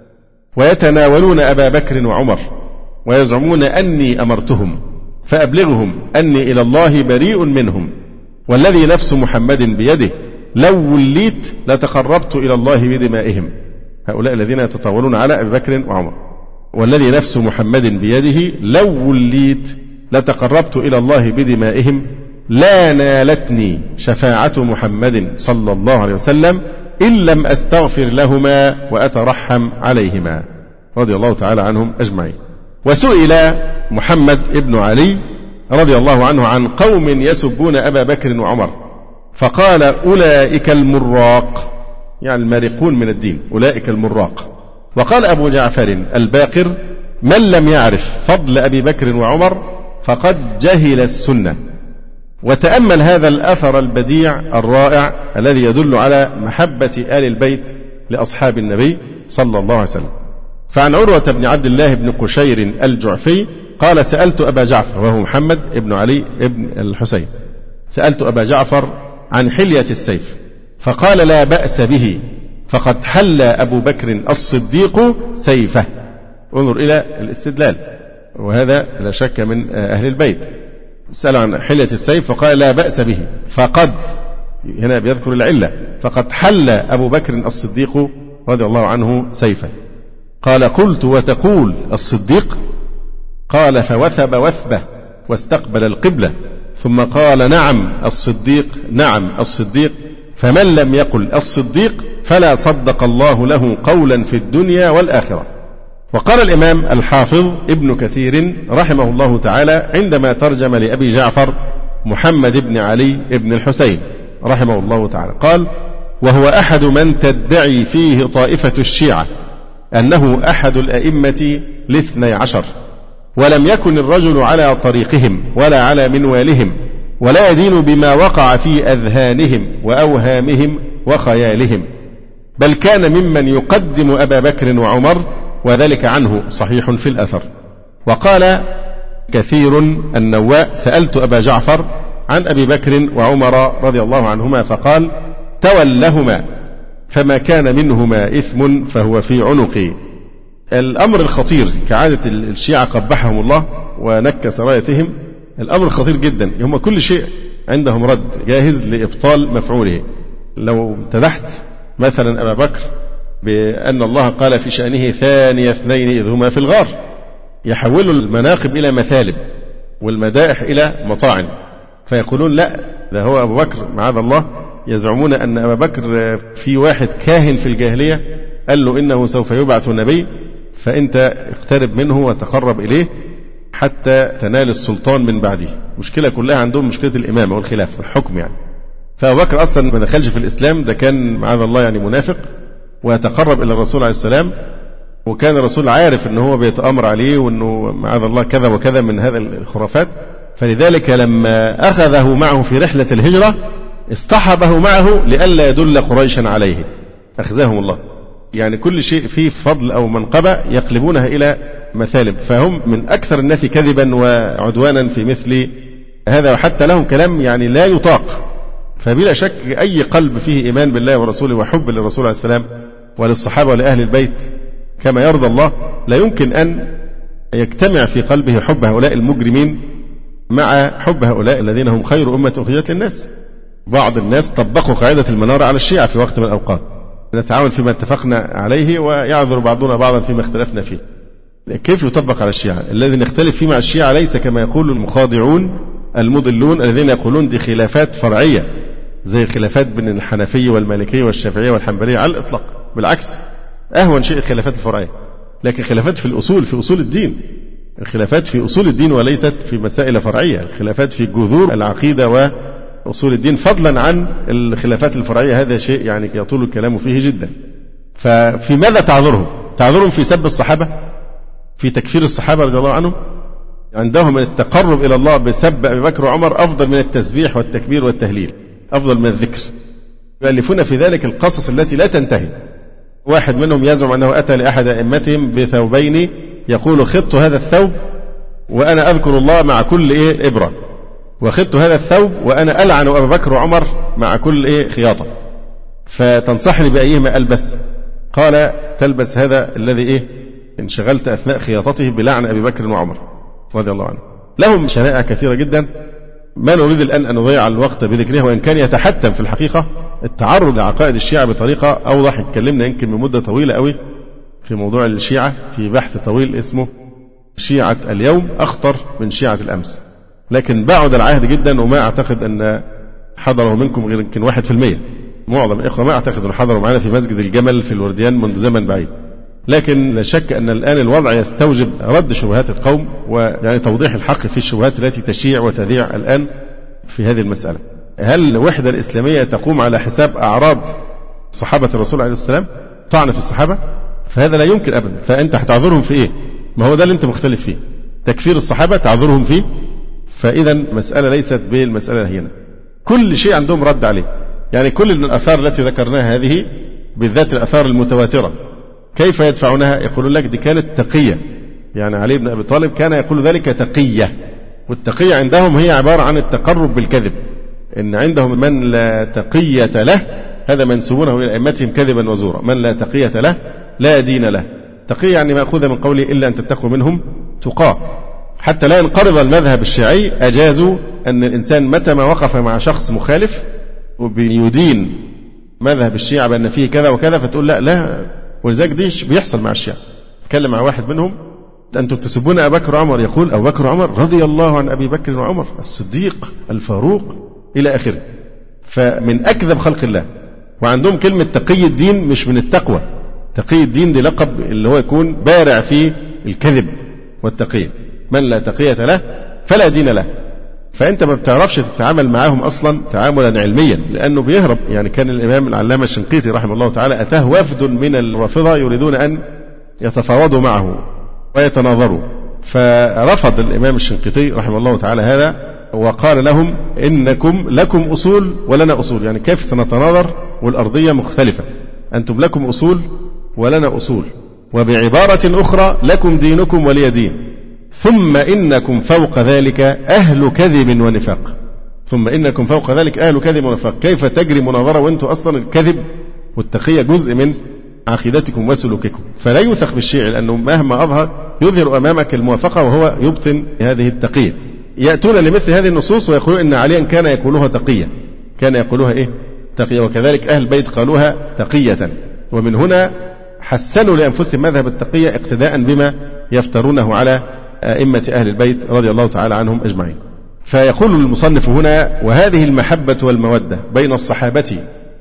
ويتناولون أبا بكر وعمر ويزعمون أني أمرتهم، فأبلغهم أني إلى الله بريء منهم، والذي نفس محمد بيده لو وليت لتقربت إلى الله بدمائهم. هؤلاء الذين يتطاولون على أبي بكر وعمر، والذي نفس محمد بيده لو وليت لتقربت إلى الله بدمائهم، لا نالتني شفاعة محمد صلى الله عليه وسلم إن لم أستغفر لهما وأترحم عليهما، رضي الله تعالى عنهم أجمعين. وسئل محمد ابن علي رضي الله عنه عن قوم يسبون أبا بكر وعمر فقال: أولئك المراق، يعني المارقون من الدين، أولئك المراق. وقال أبو جعفر الباقر: من لم يعرف فضل أبي بكر وعمر فقد جهل السنة. وتأمل هذا الأثر البديع الرائع الذي يدل على محبة آل البيت لأصحاب النبي صلى الله عليه وسلم. فعن عروة بن عبد الله بن قشير الجعفي قال: سألت أبا جعفر، وهو محمد بن علي بن الحسين، سألت أبا جعفر عن حلية السيف فقال: لا بأس به، فقد حل أبو بكر الصديق سيفه. انظر إلى الاستدلال، وهذا لا شك من أهل البيت. سأل عن حلية السيف فقال: لا بأس به، فقد هنا بيذكر العلة. فقد حل أبو بكر الصديق رضي الله عنه سيفا. قال قلت وتقول الصديق؟ قال فوثب وثبه واستقبل القبلة، ثم قال نعم الصديق نعم الصديق، فمن لم يقل الصديق فلا صدق الله له قولا في الدنيا والآخرة. وقال الإمام الحافظ ابن كثير رحمه الله تعالى عندما ترجم لأبي جعفر محمد بن علي بن الحسين رحمه الله تعالى قال: وهو أحد من تدعي فيه طائفة الشيعة أنه أحد الأئمة الاثني عشر، ولم يكن الرجل على طريقهم ولا على منوالهم، ولا يدين بما وقع في أذهانهم وأوهامهم وخيالهم، بل كان ممن يقدم أبا بكر وعمر، وذلك عنه صحيح في الأثر. وقال كثير النواء: سألت أبا جعفر عن أبي بكر وعمر رضي الله عنهما فقال: تولهما فما كان منهما إثم فهو في عنقي. الأمر الخطير كعادة الشيعة قبحهم الله ونكس رايتهم، الأمر خطير جدا. هم كل شيء عندهم رد جاهز لإبطال مفعوله. لو امتدحت مثلا أبا بكر بأن الله قال في شأنه ثاني اثنين إذ هما في الغار، يحولوا المناقب إلى مثالب والمدائح إلى مطاعن، فيقولون لا ده هو أبو بكر معاذ الله. يزعمون أن أبا بكر في واحد كاهن في الجاهلية قال له إنه سوف يبعث نبي، فأنت اقترب منه وتقرب إليه حتى تنال السلطان من بعده. مشكلة كلها عندهم مشكلة الإمامة والخلافة والحكم يعني. فأبو بكر أصلا ما دخلش في الإسلام، ده كان معاذ الله يعني منافق ويتقرب إلى الرسول عليه السلام، وكان الرسول عارف أنه هو بيتأمر عليه وأنه معاذ الله كذا وكذا من هذا الخرافات، فلذلك لما أخذه معه في رحلة الهجرة اصطحبه معه لئلا يدل قريشا عليه، أخزاهم الله. يعني كل شيء فيه فضل أو منقبة يقلبونها إلى مثالب، فهم من أكثر الناس كذبا وعدوانا في مثل هذا، وحتى لهم كلام يعني لا يطاق. فبلا شك أي قلب فيه إيمان بالله ورسوله وحب للرسول عليه السلام وللصحابة ولأهل البيت كما يرضى الله، لا يمكن أن يجتمع في قلبه حب هؤلاء المجرمين مع حب هؤلاء الذين هم خير أمة أخرجت للناس. بعض الناس طبقوا قاعدة المنارة على الشيعة في وقت من الأوقات، نتعاون فيما اتفقنا عليه ويعذر بعضنا بعضا فيما اختلفنا فيه. كيف يطبق على الشيعة؟ الذي نختلف فيه مع الشيعة ليس كما يقول المخاضعون المضلون الذين يقولون دي خلافات فرعية زي خلافات بين الحنفية والمالكية والشافعية والحنبلية، على الإطلاق. بالعكس، أهون شيء الخلافات الفرعية، لكن خلافات في الأصول، في أصول الدين. الخلافات في أصول الدين وليست في مسائل فرعية، الخلافات في جذور العقيدة وأصول الدين، فضلا عن الخلافات الفرعية. هذا شيء يعني يطول الكلام فيه جدا. ففي ماذا تعذرهم؟ تعذرهم في سب الصحابة، في تكفير الصحابة رضي الله عنهم. عندهم التقرب إلى الله بسب أبي بكر وعمر أفضل من التسبيح والتكبير والتهليل، أفضل من الذكر. يؤلفون في ذلك القصص التي لا تنتهي. واحد منهم يزعم أنه أتى لأحد أئمتهم بثوبين يقول: خضت هذا الثوب وأنا أذكر الله مع كل إيه إبرة، وخضت هذا الثوب وأنا ألعن أبا بكر وعمر مع كل إيه خياطة، فتنصحني بأيهما ألبس؟ قال: تلبس هذا الذي إيه انشغلت أثناء خياطته بلعن أبي بكر وعمر رضي الله عنه. لهم شنائع كثيرة جدا، ما نريد الآن أن نضيع الوقت بذكرها، وإن كان يتحتم في الحقيقة التعرض لعقائد الشيعة بطريقة أوضح. اتكلمنا يمكن من مدة طويلة قوي في موضوع الشيعة في بحث طويل اسمه شيعة اليوم أخطر من شيعة الأمس، لكن بعد العهد جدا، وما أعتقد أن حضره منكم غير يمكن واحد في المية. معظم الإخوة ما أعتقد أن حضروا معنا في مسجد الجمل في الورديان منذ زمن بعيد. لكن لا شك أن الآن الوضع يستوجب رد شبهات القوم ويعني توضيح الحق في الشبهات التي تشيع وتذيع الآن في هذه المسألة. هل الوحدة الإسلامية تقوم على حساب أعراض صحابة الرسول عليه السلام؟ طعن في الصحابة؟ فهذا لا يمكن أبدا. فأنت هتعذرهم في إيه؟ ما هو ده اللي أنت مختلف فيه. تكفير الصحابة تعذرهم فيه؟ فإذا مسألة ليست بالمسألة الهينة. كل شيء عندهم رد عليه. يعني كل الآثار التي ذكرناها هذه، بالذات الآثار المتواترة، كيف يدفعونها؟ يقولون لك دي كانت تقية. يعني علي بن أبي طالب كان يقول ذلك تقية، والتقية عندهم هي عبارة عن التقرب بالكذب. إن عندهم من لا تقية له هذا منسوبونه إلى أئمتهم كذبا وزورا، من لا تقية له لا دين له. تقية يعني مأخوذة من قوله إلا أن تتقوا منهم تقاه. حتى لا ينقرض المذهب الشيعي أجازوا أن الإنسان متى ما وقف مع شخص مخالف وبيدين مذهب الشيعة بأن فيه كذا وكذا، فتقول لا لا. ولذلك دي بيحصل مع الشيعة. تكلم مع واحد منهم: أنتم تسبون أبا بكر وعمر. يقول: أبو بكر وعمر رضي الله عن أبي بكر وعمر الصديق الفاروق إلى آخره. فمن أكذب خلق الله. وعندهم كلمة تقي الدين مش من التقوى. تقي الدين دي لقب اللي هو يكون بارع في الكذب والتقية. من لا تقية له فلا دين له. فأنت ما بتعرفش تتعامل معاهم أصلا تعاملا علميا، لأنه بيهرب. يعني كان الإمام العلامة الشنقيطي رحمه الله تعالى أتاه وفد من الرافضة يريدون أن يتفاوضوا معه ويتناظروا، فرفض الإمام الشنقيطي رحمه الله تعالى هذا، وقال لهم: إنكم لكم أصول ولنا أصول. يعني كيف سنتناظر والأرضية مختلفة؟ أنتم لكم أصول ولنا أصول، وبعبارة أخرى: لكم دينكم ولي دين، ثم إنكم فوق ذلك أهل كذب ونفاق. ثم إنكم فوق ذلك أهل كذب ونفاق. كيف تجري مناظرة وأنتم أصلا الكذب والتقية جزء من عقيدتكم وسلوككم؟ فلا يوثق بالشيعي، لأنه مهما أظهر يظهر أمامك الموافقة وهو يبطن هذه التقية. يأتون لمثل هذه النصوص ويقولون إن عليا كان يقولها تقية، كان يقولها إيه؟ تقية. وكذلك أهل البيت قالوها تقية. ومن هنا حسنوا لأنفسهم مذهب التقية اقتداء بما يفترونه على أئمة أهل البيت رضي الله تعالى عنهم أجمعين. فيقول المصنف هنا: وهذه المحبة والمودة بين الصحابة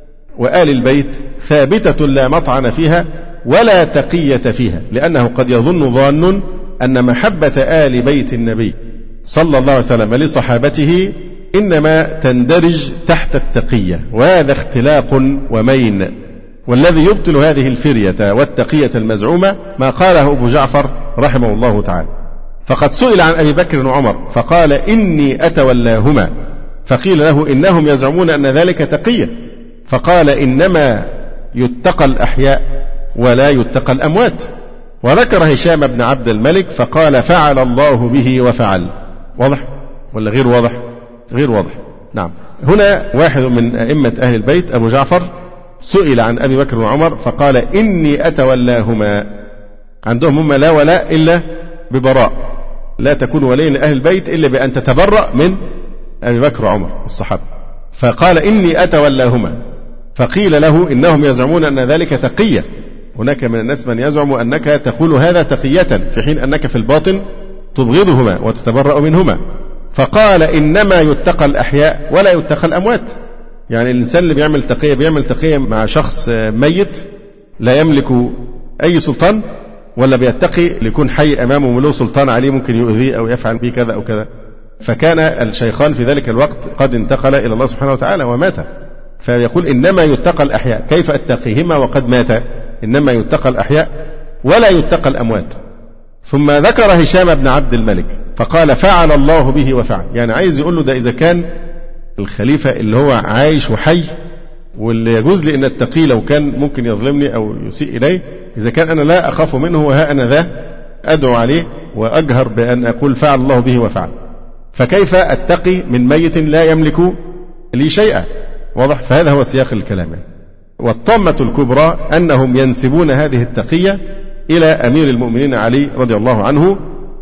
وآل البيت ثابتة لا مطعن فيها ولا تقية فيها، لأنه قد يظن ظان أن محبة آل بيت النبي صلى الله عليه وسلم لصحابته إنما تندرج تحت التقية، وهذا اختلاق ومين. والذي يبطل هذه الفرية والتقية المزعومة ما قاله أبو جعفر رحمه الله تعالى. فقد سئل عن أبي بكر وعمر فقال: إني أتولاهما. فقيل له: إنهم يزعمون أن ذلك تقية. فقال: إنما يتقى الأحياء ولا يتقى الأموات. وذكر هشام بن عبد الملك فقال: فعل الله به وفعل. واضح ولا غير واضح؟ غير واضح. نعم. هنا واحد من أئمة أهل البيت أبو جعفر سئل عن أبي بكر وعمر فقال: إني أتولاهما. عندهم هم لا ولاء إلا ببراء، لا تكون وليا لأهل البيت إلا بأن تتبرأ من أبي بكر وعمر الصحابة. فقال: إني أتولاهما. فقيل له: إنهم يزعمون أن ذلك تقية. هناك من الناس من يزعم أنك تقول هذا تقية في حين أنك في الباطن تبغضهما وتتبرأ منهما. فقال: إنما يتقى الأحياء ولا يتقى الأموات. يعني الإنسان اللي بيعمل تقية بيعمل تقية مع شخص ميت لا يملك أي سلطان، ولا بيتقي ليكون حي أمامه له سلطان عليه ممكن يؤذيه أو يفعل به كذا أو كذا. فكان الشيخان في ذلك الوقت قد انتقل إلى الله سبحانه وتعالى ومات. فيقول: إنما يتقى الأحياء. كيف أتقيهما وقد مات؟ إنما يتقى الأحياء ولا يتقى الأموات. ثم ذكر هشام بن عبد الملك فقال: فعل الله به وفعل. يعني عايز يقول له ده إذا كان الخليفة اللي هو عايش وحي واللي يجوز لي أن التقي لو كان ممكن يظلمني أو يسيء إليه، إذا كان أنا لا أخاف منه وها أنا ذا أدعو عليه وأجهر بأن أقول فعل الله به وفعل، فكيف أتقي من ميت لا يملك لي شيئا؟ واضح. فهذا هو سياق الكلام. والطامة الكبرى أنهم ينسبون هذه التقية إلى أمير المؤمنين علي رضي الله عنه،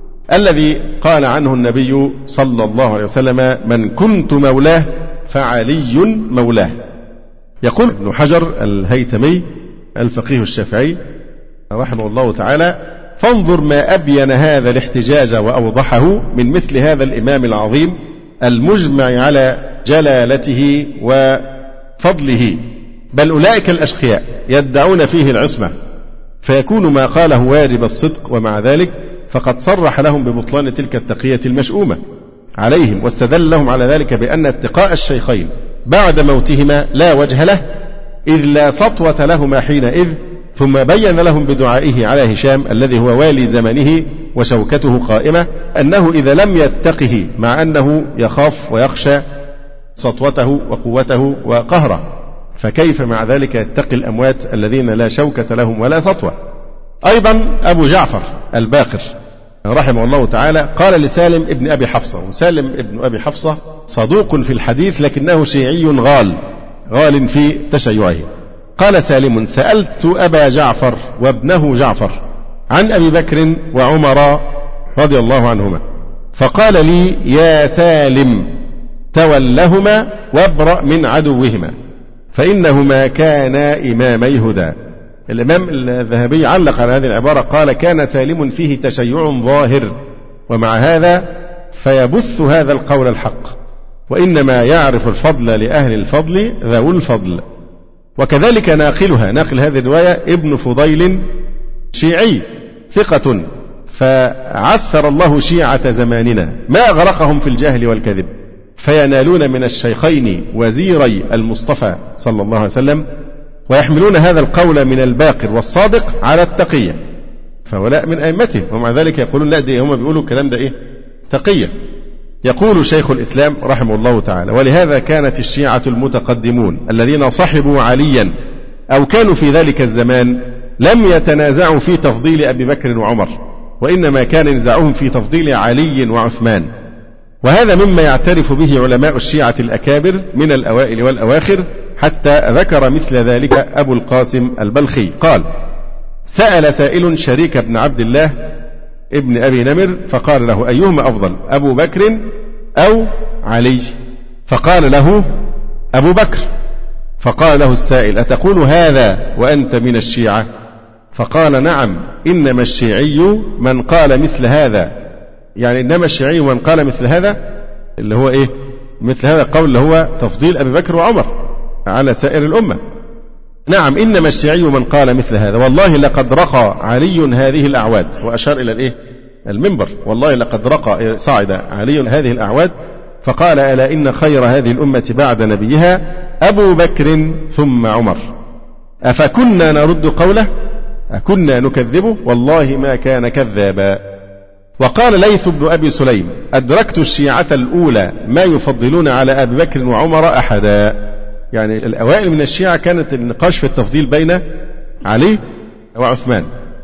الذي قال عنه النبي صلى الله عليه وسلم: من كنت مولاه فعلي مولاه. يقول ابن حجر الهيتمي الفقيه الشافعي رحمه الله تعالى: فانظر ما أبين هذا الاحتجاج وأوضحه من مثل هذا الإمام العظيم المجمع على جلالته وفضله، بل أولئك الأشقياء يدعون فيه العصمة، فيكون ما قاله واجب الصدق، ومع ذلك فقد صرح لهم ببطلان تلك التقية المشؤومة عليهم، واستدل لهم على ذلك بأن اتقاء الشيخين بعد موتهما لا وجه له، إذ لا سطوة لهما حينئذ. ثم بين لهم بدعائه على هشام الذي هو والي زمنه وشوكته قائمة أنه إذا لم يتقه مع أنه يخاف ويخشى سطوته وقوته وقهره، فكيف مع ذلك يتقي الأموات الذين لا شوكة لهم ولا سطوة؟ أيضا أبو جعفر الباقر رحمه الله تعالى قال لسالم ابن أبي حفصة، وسالم ابن أبي حفصة صدوق في الحديث لكنه شيعي غال غال في تشيعه. قال سالم: سألت أبا جعفر وابنه جعفر عن أبي بكر وعمر رضي الله عنهما، فقال لي: يا سالم، تولهما وابرأ من عدوهما فإنهما كانا إمامي هدى. الإمام الذهبي علق على هذه العبارة قال كان سالم فيه تشيع ظاهر، ومع هذا فيبث هذا القول الحق، وإنما يعرف الفضل لأهل الفضل ذو الفضل. وكذلك ناقلها، ناقل هذه الرواية ابن فضيل شيعي ثقة، فعثر الله شيعة زماننا ما أغرقهم في الجهل والكذب، فينالون من الشيخين وزيري المصطفى صلى الله عليه وسلم، ويحملون هذا القول من الباقر والصادق على التقية، فهؤلاء من أئمتهم، ومع ذلك يقولون لا، دي هم بيقولوا الكلام ده إيه؟ تقية. يقول شيخ الإسلام رحمه الله تعالى: ولهذا كانت الشيعة المتقدمون الذين صحبوا عليا أو كانوا في ذلك الزمان لم يتنازعوا في تفضيل أبي بكر وعمر، وإنما كان نزاعهم في تفضيل علي وعثمان. وهذا مما يعترف به علماء الشيعة الأكابر من الأوائل والأواخر، حتى ذكر مثل ذلك أبو القاسم البلخي قال: سأل سائل شريك بن عبد الله ابن أبي نمر فقال له: أيهما أفضل، أبو بكر أو علي؟ فقال له: أبو بكر. فقال له السائل: أتقول هذا وأنت من الشيعة؟ فقال: نعم، إنما الشيعي من قال مثل هذا، يعني إنما الشيعي من قال مثل هذا اللي هو إيه؟ مثل هذا القول اللي هو تفضيل أبي بكر وعمر على سائر الأمة. نعم، إنما الشيعي من قال مثل هذا، والله لقد رقى علي هذه الأعواد، وأشار إلى الإيه؟ المنبر، والله لقد رقى صعد علي هذه الأعواد فقال: ألا إن خير هذه الأمة بعد نبيها أبو بكر ثم عمر، أفكنا نرد قوله؟ أكنا نكذبه؟ والله ما كان كذابا. وقال ليث بن أبي سليم: أدركت الشيعة الأولى ما يفضلون على أبي بكر وعمر أحدا، يعني الأوائل من الشيعة كانت النقاش في التفضيل بين علي وعثمان،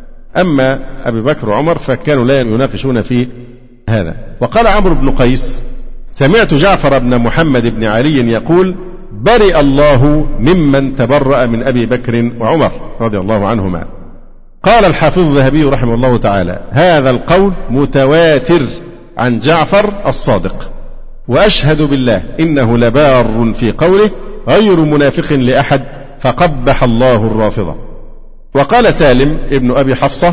أما أبي بكر وعمر فكانوا لا يناقشون في هذا. وقال عمرو بن قيس: سمعت جعفر بن محمد بن علي يقول: برئ الله ممن تبرأ من أبي بكر وعمر رضي الله عنهما. قال الحافظ الذهبي رحمه الله تعالى: هذا القول متواتر عن جعفر الصادق، وأشهد بالله إنه لبار في قوله غير منافق لأحد، فقبح الله الرافضة. وقال سالم ابن أبي حفصة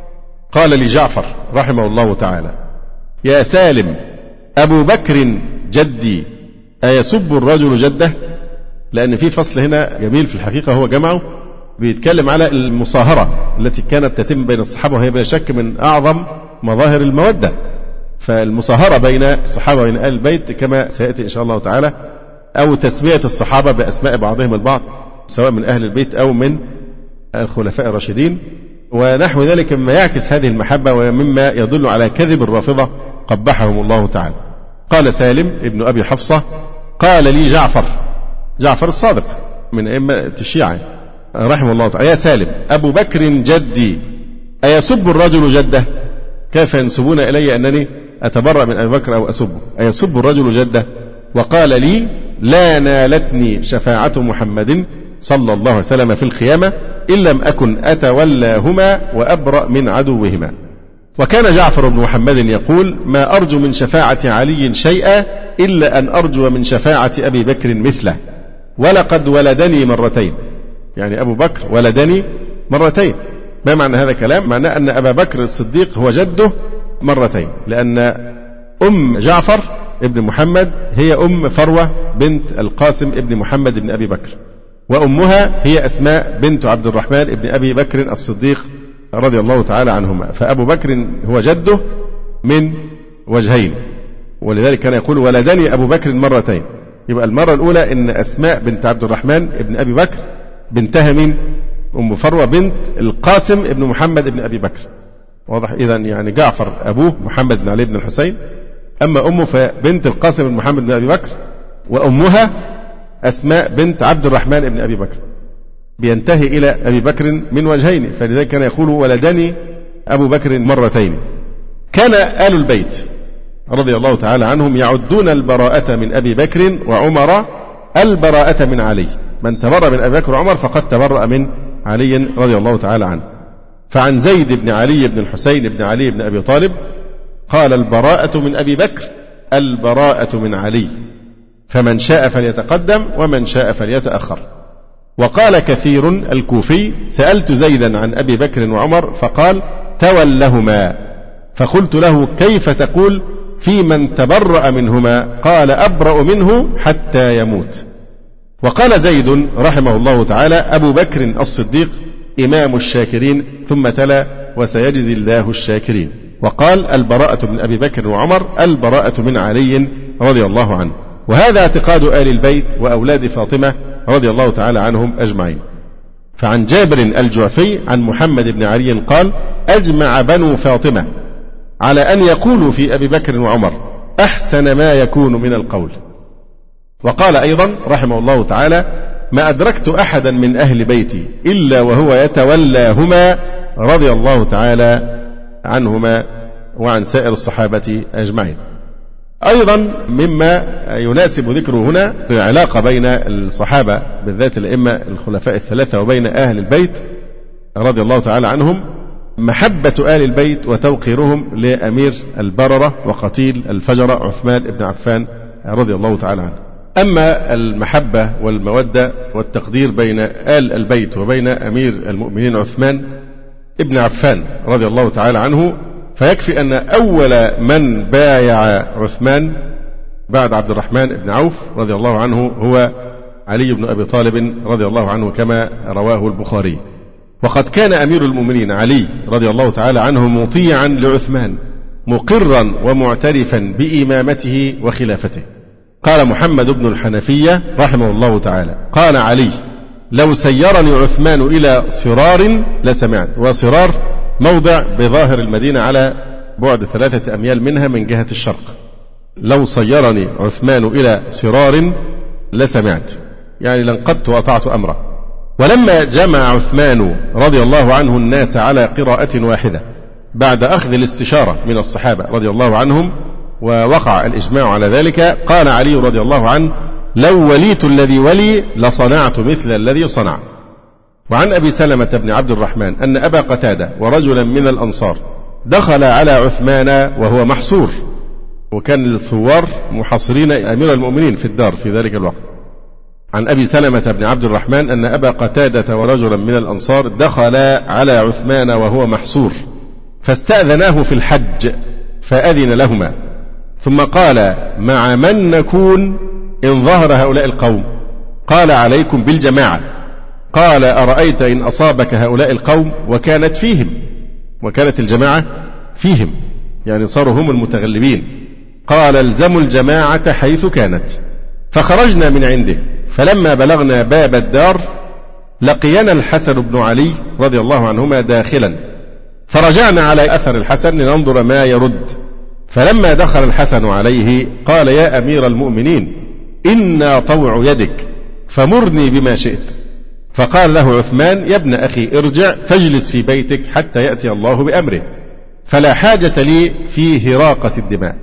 قال لجعفر رحمه الله تعالى: يا سالم، أبو بكر جدي أيسب الرجل جده؟ لأن في فصل هنا جميل في الحقيقة هو جمعه، بيتكلم على المصاهرة التي كانت تتم بين الصحابة، وهي بلا شك من أعظم مظاهر المودة. فالمصاهرة بين الصحابة وبين آل البيت كما سيأتي إن شاء الله تعالى، أو تسمية الصحابة بأسماء بعضهم البعض سواء من أهل البيت أو من الخلفاء الراشدين، ونحو ذلك مما يعكس هذه المحبة ومما يدل على كذب الرافضة قبحهم الله تعالى. قال سالم ابن أبي حفصة قال لي جعفر، جعفر الصادق من أئمة الشيعة رحمه الله تعالى: يا سالم، أبو بكر جدي أيسب الرجل جده؟ كيف ينسبون إلي أنني أتبرأ من أبي بكر أو أسبه؟ أيسب الرجل جده؟ وقال لي: لا نالتني شفاعة محمد صلى الله عليه وسلم في القيامة إن لم أكن أتولاهما وأبرأ من عدوهما. وكان جعفر بن محمد يقول: ما أرجو من شفاعة علي شيئا إلا أن أرجو من شفاعة أبي بكر مثله، ولقد ولدني مرتين، يعني أبو بكر ولدني مرتين. ما معنى هذا الكلام؟ معناه أن أبا بكر الصديق هو جده مرتين، لأن أم جعفر ابن محمد هي أم فروة بنت القاسم ابن محمد ابن أبي بكر، وأمها هي أسماء بنت عبد الرحمن ابن أبي بكر الصديق رضي الله تعالى عنهما. فأبو بكر هو جده من وجهين، ولذلك كان يقول: ولدني أبو بكر مرتين. يبقى المرة الأولى إن أسماء بنت عبد الرحمن ابن أبي بكر بنتها من أم فروة بنت القاسم ابن محمد ابن أبي بكر. واضح؟ إذن يعني جعفر أبوه محمد بن علي بن الحسين، أما أمه فبنت القاسم بن محمد بن أبي بكر، وأمها أسماء بنت عبد الرحمن بن أبي بكر. بينتهي إلى أبي بكر من وجهين، فلذلك كان يقول: ولدني أبو بكر مرتين. كان آل البيت رضي الله تعالى عنهم يعدون البراءة من أبي بكر وعمر البراءة من علي، من تبرأ من أبي بكر وعمر فقد تبرأ من علي رضي الله تعالى عنه. فعن زيد بن علي بن الحسين بن علي بن أبي طالب قال: البراءة من أبي بكر البراءة من علي. فمن شاء فليتقدم ومن شاء فليتأخر. وقال كثير الكوفي: سألت زيدا عن أبي بكر وعمر فقال: تولهما. فقلت له: كيف تقول في من تبرأ منهما؟ قال: أبرأ منه حتى يموت. وقال زيد رحمه الله تعالى: أبو بكر الصديق إمام الشاكرين، ثم تلا: وسيجزي الله الشاكرين. وقال: البراءة من أبي بكر وعمر البراءة من علي رضي الله عنه. وهذا اعتقاد آل البيت وأولاد فاطمة رضي الله تعالى عنهم أجمعين. فعن جابر الجعفي عن محمد بن علي قال: أجمع بنو فاطمة على أن يقولوا في أبي بكر وعمر أحسن ما يكون من القول. وقال أيضا رحمه الله تعالى: ما أدركت أحدا من أهل بيتي إلا وهو يتولاهما رضي الله تعالى عنهما وعن سائر الصحابة أجمعين. أيضا مما يناسب ذكره هنا العلاقة بين الصحابة بالذات الأئمة الخلفاء الثلاثة وبين أهل البيت رضي الله تعالى عنهم، محبة آل البيت وتوقيرهم لأمير البررة وقتيل الفجرة عثمان بن عفان رضي الله تعالى عنه. أما المحبة والمودة والتقدير بين آل البيت وبين أمير المؤمنين عثمان ابن عفان رضي الله تعالى عنه، فيكفي أن أول من بايع عثمان بعد عبد الرحمن بن عوف رضي الله عنه هو علي بن أبي طالب رضي الله عنه كما رواه البخاري. وقد كان أمير المؤمنين علي رضي الله تعالى عنه مطيعا لعثمان مقرا ومعترفا بإمامته وخلافته. قال محمد بن الحنفية رحمه الله تعالى: قال علي: لو سيرني عثمان إلى صرار لسمعت. وصرار موضع بظاهر المدينة على بعد ثلاثة أميال منها من جهة الشرق. لو صيرني عثمان إلى صرار لسمعت، يعني لانقدت وأطعت أمره. ولما جمع عثمان رضي الله عنه الناس على قراءة واحدة بعد أخذ الاستشارة من الصحابة رضي الله عنهم ووقع الإجماع على ذلك، قال علي رضي الله عنه: لو وليت الذي ولي لصنعت مثل الذي صنع. وعن أبي سلمة بن عبد الرحمن أن أبا قتادة ورجلا من الأنصار دخل على عثمان وهو محصور، وكان الثوار محاصرين أمير المؤمنين في الدار في ذلك الوقت. عن أبي سلمة بن عبد الرحمن أن أبا قتادة ورجلا من الأنصار دخل على عثمان وهو محصور فاستأذناه في الحج فأذن لهما، ثم قال: مع من نكون إن ظهر هؤلاء القوم؟ قال: عليكم بالجماعة. قال: أرأيت إن أصابك هؤلاء القوم وكانت فيهم، وكانت الجماعة فيهم يعني صاروا هم المتغلبين. قال: الزموا الجماعة حيث كانت. فخرجنا من عنده، فلما بلغنا باب الدار لقينا الحسن بن علي رضي الله عنهما داخلا، فرجعنا على أثر الحسن لننظر ما يرد. فلما دخل الحسن عليه قال: يا أمير المؤمنين، إنا طوع يدك فمرني بما شئت. فقال له عثمان: يا ابن أخي ارجع فاجلس في بيتك حتى يأتي الله بأمره، فلا حاجة لي في هراقة الدماء.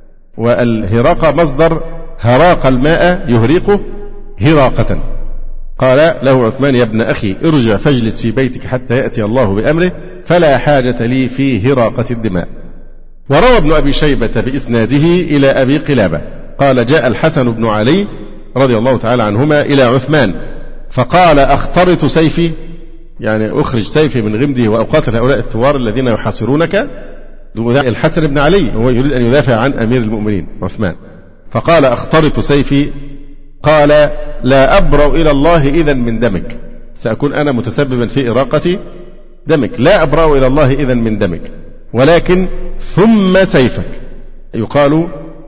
والهراقة مصدر هراق الماء يهرقه هراقة. قال له عثمان: يا ابن أخي ارجع فاجلس في بيتك حتى يأتي الله بأمره، فلا حاجة لي في هراقة الدماء. وروى ابن أبي شيبة بإسناده إلى أبي قلابة قال: جاء الحسن بن علي رضي الله تعالى عنهما إلى عثمان فقال: أخترط سيفي، يعني أخرج سيفي من غمده وأقاتل هؤلاء الثوار الذين يحاصرونك. الحسن بن علي هو يريد أن يدافع عن أمير المؤمنين عثمان، فقال: أخترط سيفي. قال: لا أبرأ إلى الله إذن من دمك، سأكون أنا متسببا في إراقة دمك، لا أبرأ إلى الله إذن من دمك، ولكن ثم سيفك. يقال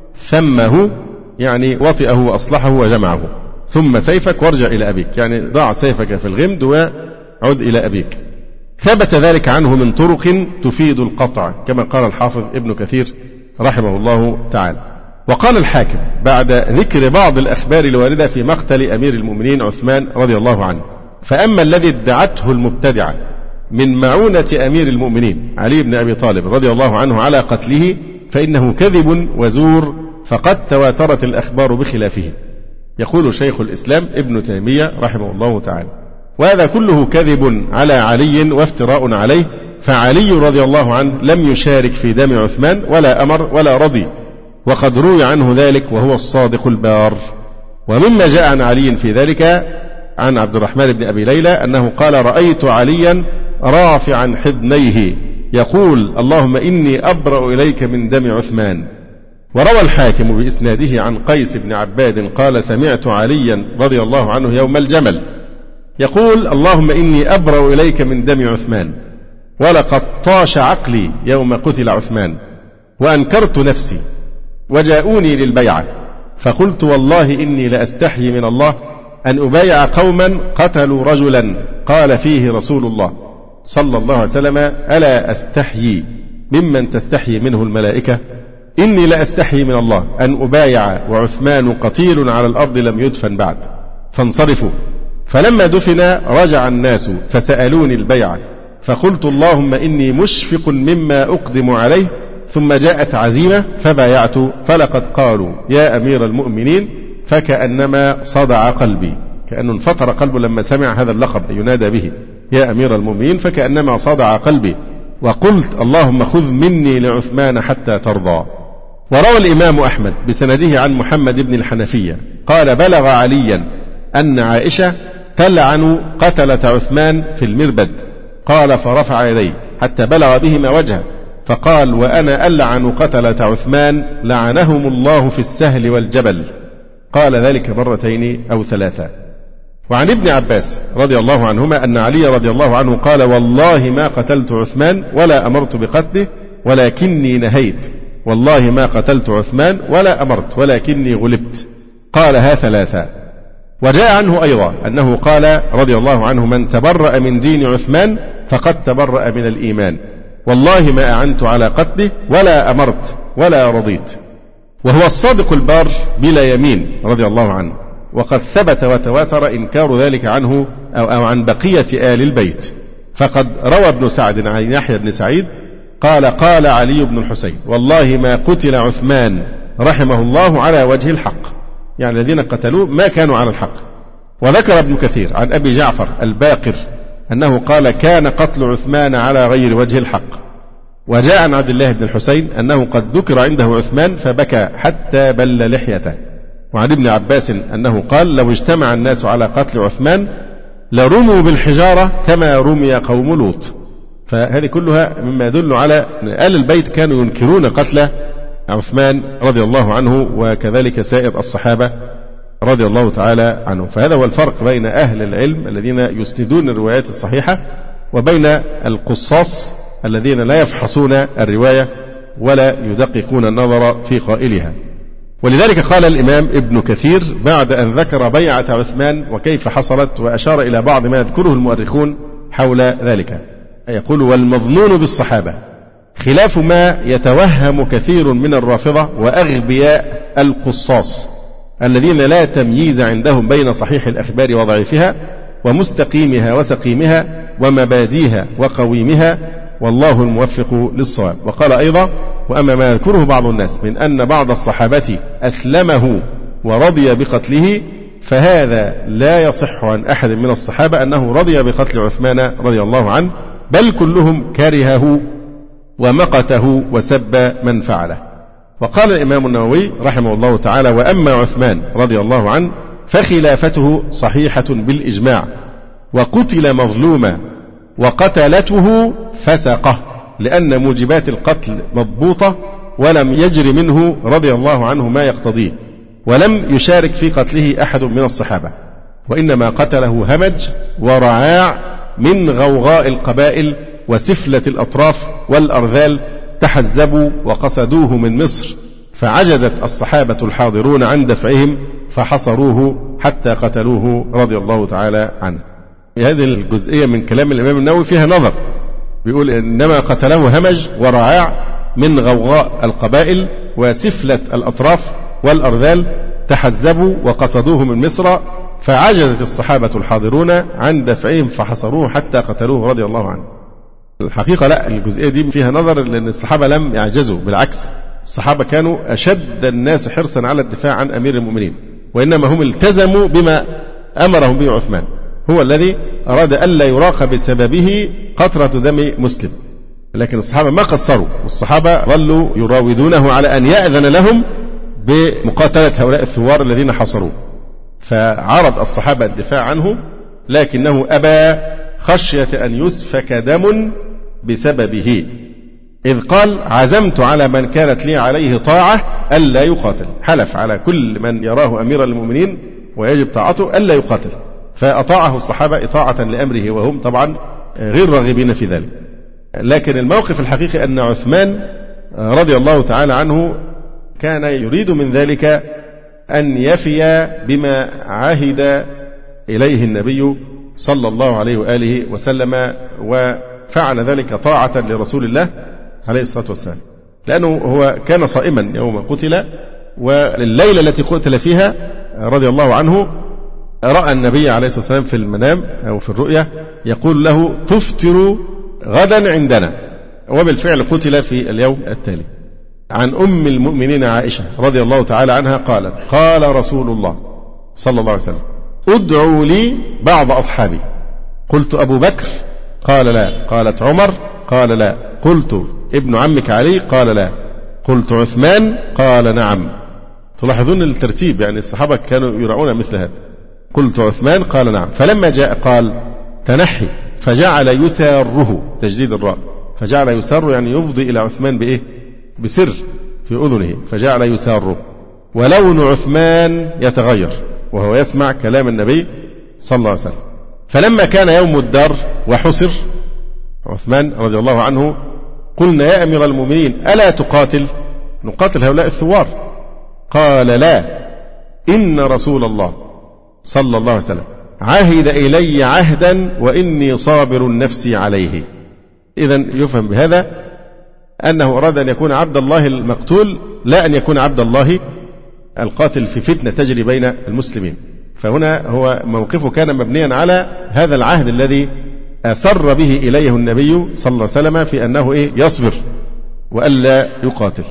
ثمه يعني وطئه وأصلحه وجمعه، ثم سيفك وارجع إلى أبيك، يعني ضع سيفك في الغمد وعد إلى أبيك. ثبت ذلك عنه من طرق تفيد القطع كما قال الحافظ ابن كثير رحمه الله تعالى. وقال الحاكم بعد ذكر بعض الأخبار الواردة في مقتل أمير المؤمنين عثمان رضي الله عنه: فأما الذي ادعته المبتدعة من معونة أمير المؤمنين علي بن أبي طالب رضي الله عنه على قتله فإنه كذب وزور، فقد تواترت الأخبار بخلافه. يقول شيخ الإسلام ابن تيمية رحمه الله تعالى: وهذا كله كذب على علي وافتراء عليه، فعلي رضي الله عنه لم يشارك في دم عثمان ولا أمر ولا رضي، وقد روي عنه ذلك وهو الصادق البار. ومما جاء عن علي في ذلك عن عبد الرحمن بن أبي ليلى أنه قال: رأيت عليا رافعا حضنيه يقول: اللهم إني أبرأ إليك من دم عثمان. وروى الحاكم بإسناده عن قيس بن عباد قال: سمعت عليا رضي الله عنه يوم الجمل يقول: اللهم إني أبرأ إليك من دم عثمان، ولقد طاش عقلي يوم قتل عثمان، وأنكرت نفسي، وجاءوني للبيعة، فقلت: والله إني لأستحيي من الله أن أبايع قوما قتلوا رجلا قال فيه رسول الله صلى الله عليه وسلم: ألا أستحيي ممن تستحيي منه الملائكة؟ إني لأستحيي من الله أن أبايع وعثمان قتيل على الأرض لم يدفن بعد. فانصرفوا. فلما دفن رجع الناس فسألوني البيعة، فقلت: اللهم إني مشفق مما أقدم عليه. ثم جاءت عزيمة فبايعت، فلقد قالوا يا أمير المؤمنين، فكأنما صدع قلبي، كأنه انفطر قلبه لما سمع هذا اللقب ينادى به يا أمير المؤمنين، فكأنما صدع قلبي، وقلت: اللهم خذ مني لعثمان حتى ترضى. وروى الإمام أحمد بسنده عن محمد بن الحنفية قال: بلغ عليا أن عائشة تلعن قتلة عثمان في المربد. قال: فرفع يديه حتى بلغ بهما وجهه، فقال: وأنا ألعن قتلة عثمان لعنهم الله في السهل والجبل. قال ذلك مرتين أو ثلاثة. وعن ابن عباس رضي الله عنهما أن علي رضي الله عنه قال: والله ما قتلت عثمان ولا أمرت بقتله ولكني نهيت، والله ما قتلت عثمان ولا أمرت ولكني غلبت. قالها ثلاثة. وجاء عنه أيضا أنه قال رضي الله عنه: من تبرأ من دين عثمان فقد تبرأ من الإيمان، والله ما أعنت على قتله ولا أمرت ولا رضيت. وهو الصادق البار بلا يمين رضي الله عنه، وقد ثبت وتواتر إنكار ذلك عنه أو, أو عن بقية آل البيت. فقد روى ابن سعد عن يحيى بن سعيد قال: قال علي بن الحسين: والله ما قتل عثمان رحمه الله على وجه الحق، يعني الذين قتلوه ما كانوا على الحق. وذكر ابن كثير عن أبي جعفر الباقر أنه قال: كان قتل عثمان على غير وجه الحق. وجاء عن عبد الله بن الحسين أنه قد ذكر عنده عثمان فبكى حتى بل لحيته. وعن ابن عباس أنه قال: لو اجتمع الناس على قتل عثمان لرموا بالحجارة كما رمي قوم لوط. فهذه كلها مما يدل على أن آل البيت كانوا ينكرون قتل عثمان رضي الله عنه، وكذلك سائر الصحابة رضي الله تعالى عنه. فهذا هو الفرق بين أهل العلم الذين يسندون الروايات الصحيحة وبين القصاص الذين لا يفحصون الرواية ولا يدققون النظر في قائلها. ولذلك قال الإمام ابن كثير بعد أن ذكر بيعة عثمان وكيف حصلت، وأشار إلى بعض ما يذكره المؤرخون حول ذلك، يقول: والمظنون بالصحابة خلاف ما يتوهم كثير من الرافضة وأغبياء القصاص الذين لا تمييز عندهم بين صحيح الأخبار وضعيفها ومستقيمها وسقيمها ومباديها وقويمها، والله الموفق للصواب. وقال أيضا: وأما ما يذكره بعض الناس من أن بعض الصحابة أسلمه ورضي بقتله فهذا لا يصح عن أحد من الصحابة أنه رضي بقتل عثمان رضي الله عنه، بل كلهم كرهه ومقته وسب من فعله. وقال الإمام النووي رحمه الله تعالى: وأما عثمان رضي الله عنه فخلافته صحيحة بالإجماع، وقتل مظلوما، وقتلته فسقة، لأن موجبات القتل مضبوطة ولم يجر منه رضي الله عنه ما يقتضيه، ولم يشارك في قتله أحد من الصحابة، وإنما قتله همج ورعاع من غوغاء القبائل وسفلة الأطراف والأرذال، تحزبوا وقصدوه من مصر، فعجزت الصحابة الحاضرون عن دفعهم فحصروه حتى قتلوه رضي الله تعالى عنه. هذه الجزئية من كلام الإمام النووي فيها نظر، بيقول إنما قتله همج ورعاع من غوغاء القبائل وسفلة الأطراف والأرذال، تحزبوا وقصدوه من مصر، فعجزت الصحابة الحاضرون عن دفعهم فحصروه حتى قتلوه رضي الله عنه. الحقيقة لا، الجزئية دي فيها نظر، لأن الصحابة لم يعجزوا، بالعكس الصحابة كانوا أشد الناس حرصا على الدفاع عن أمير المؤمنين، وإنما هم التزموا بما أمرهم به عثمان، هو الذي أراد ألا يراق بسببه قطرة دم مسلم. لكن الصحابة ما قصروا، والصحابة ظلوا يراودونه على أن يأذن لهم بمقاتلة هؤلاء الثوار الذين حصروه. فعرض الصحابة الدفاع عنه، لكنه أبى خشية أن يسفك دم بسببه، إذ قال: عزمت على من كانت لي عليه طاعة ألا يقاتل. حلف على كل من يراه أمير المؤمنين ويجب طاعته ألا يقاتل، فأطاعه الصحابة إطاعة لأمره، وهم طبعا غير راغبين في ذلك. لكن الموقف الحقيقي أن عثمان رضي الله تعالى عنه كان يريد من ذلك أن يفي بما عهد إليه النبي صلى الله عليه وآله وسلم، وفعل ذلك طاعة لرسول الله عليه الصلاة والسلام، لأنه هو كان صائما يوم قتل، والليلة التي قتل فيها رضي الله عنه رأى النبي عليه الصلاة والسلام في المنام أو في الرؤيا يقول له: تفطر غدا عندنا، وبالفعل قتل في اليوم التالي. عن أم المؤمنين عائشة رضي الله تعالى عنها قالت: قال رسول الله صلى الله عليه وسلم: ادعوا لي بعض أصحابي. قلت: أبو بكر؟ قال: لا. قالت: عمر؟ قال: لا. قلت: ابن عمك علي؟ قال: لا. قلت: عثمان؟ قال: نعم. تلاحظون الترتيب، يعني الصحابة كانوا يرعون مثل هذا. قلت: عثمان؟ قال: نعم. فلما جاء قال: تنحي، فجعل يساره، تجديد الراء، فجعل يساره يعني يفضي إلى عثمان بإيه؟ بسر في أذنه، فجعل يساره، ولون عثمان يتغير وهو يسمع كلام النبي صلى الله عليه وسلم. فلما كان يوم الدار وحصر عثمان رضي الله عنه قلنا: يا أمير المؤمنين ألا تقاتل؟ نقاتل هؤلاء الثوار. قال: لا، إن رسول الله صلى الله عليه وسلم عهد إلي عهدا وإني صابر نفسي عليه. إذن يفهم بهذا أنه أراد أن يكون عبد الله المقتول، لا أن يكون عبد الله القاتل في فتنة تجري بين المسلمين. فهنا هو موقفه كان مبنيا على هذا العهد الذي أسر به إليه النبي صلى الله عليه وسلم في أنه إيه؟ يصبر وألا يقاتل.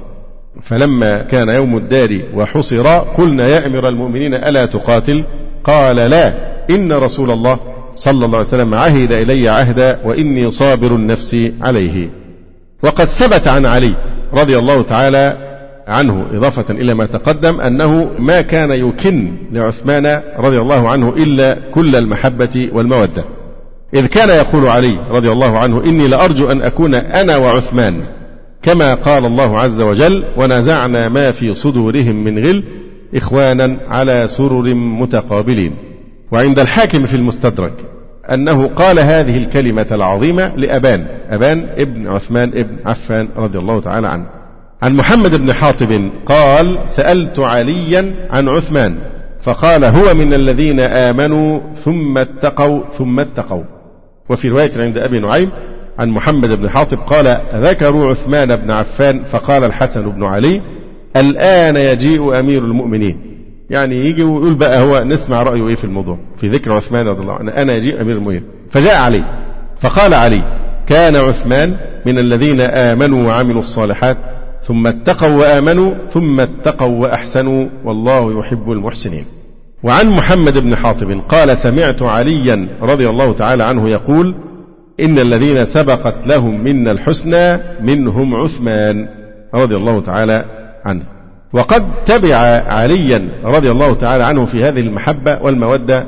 فلما كان يوم الدار وحصر قلنا: يا أمير المؤمنين ألا تقاتل؟ قال: لا، إن رسول الله صلى الله عليه وسلم عهد إلي عهدا وإني صابر نفسي عليه. وقد ثبت عن علي رضي الله تعالى عنه إضافة إلى ما تقدم أنه ما كان يكن لعثمان رضي الله عنه إلا كل المحبة والمودة، إذ كان يقول علي رضي الله عنه: إني لأرجو أن أكون أنا وعثمان كما قال الله عز وجل: ونزعنا ما في صدورهم من غل إخوانا على سرر متقابلين. وعند الحاكم في المستدرك أنه قال هذه الكلمة العظيمة لأبان أبان ابن عثمان ابن عفان رضي الله تعالى عنه. عن محمد بن حاطب قال: سألت عليا عن عثمان فقال: هو من الذين آمنوا ثم اتقوا ثم اتقوا. وفي رواية عند أبي نعيم عن محمد بن حاطب قال: ذكروا عثمان بن عفان فقال الحسن بن علي: الآن يجيء أمير المؤمنين. يعني يجي ويقول بقى هو نسمع رأيه إيه في الموضوع في ذكر عثمان رضي الله عنه، أنا يجيء أمير المؤمنين. فجاء علي فقال علي: كان عثمان من الذين آمنوا وعملوا الصالحات ثم اتقوا وآمنوا ثم اتقوا وأحسنوا والله يحب المحسنين. وعن محمد بن حاطب قال: سمعت عليا رضي الله تعالى عنه يقول: إن الذين سبقت لهم منا الحسنى منهم عثمان رضي الله تعالى عنه. وقد تبع عليا رضي الله تعالى عنه في هذه المحبة والمودة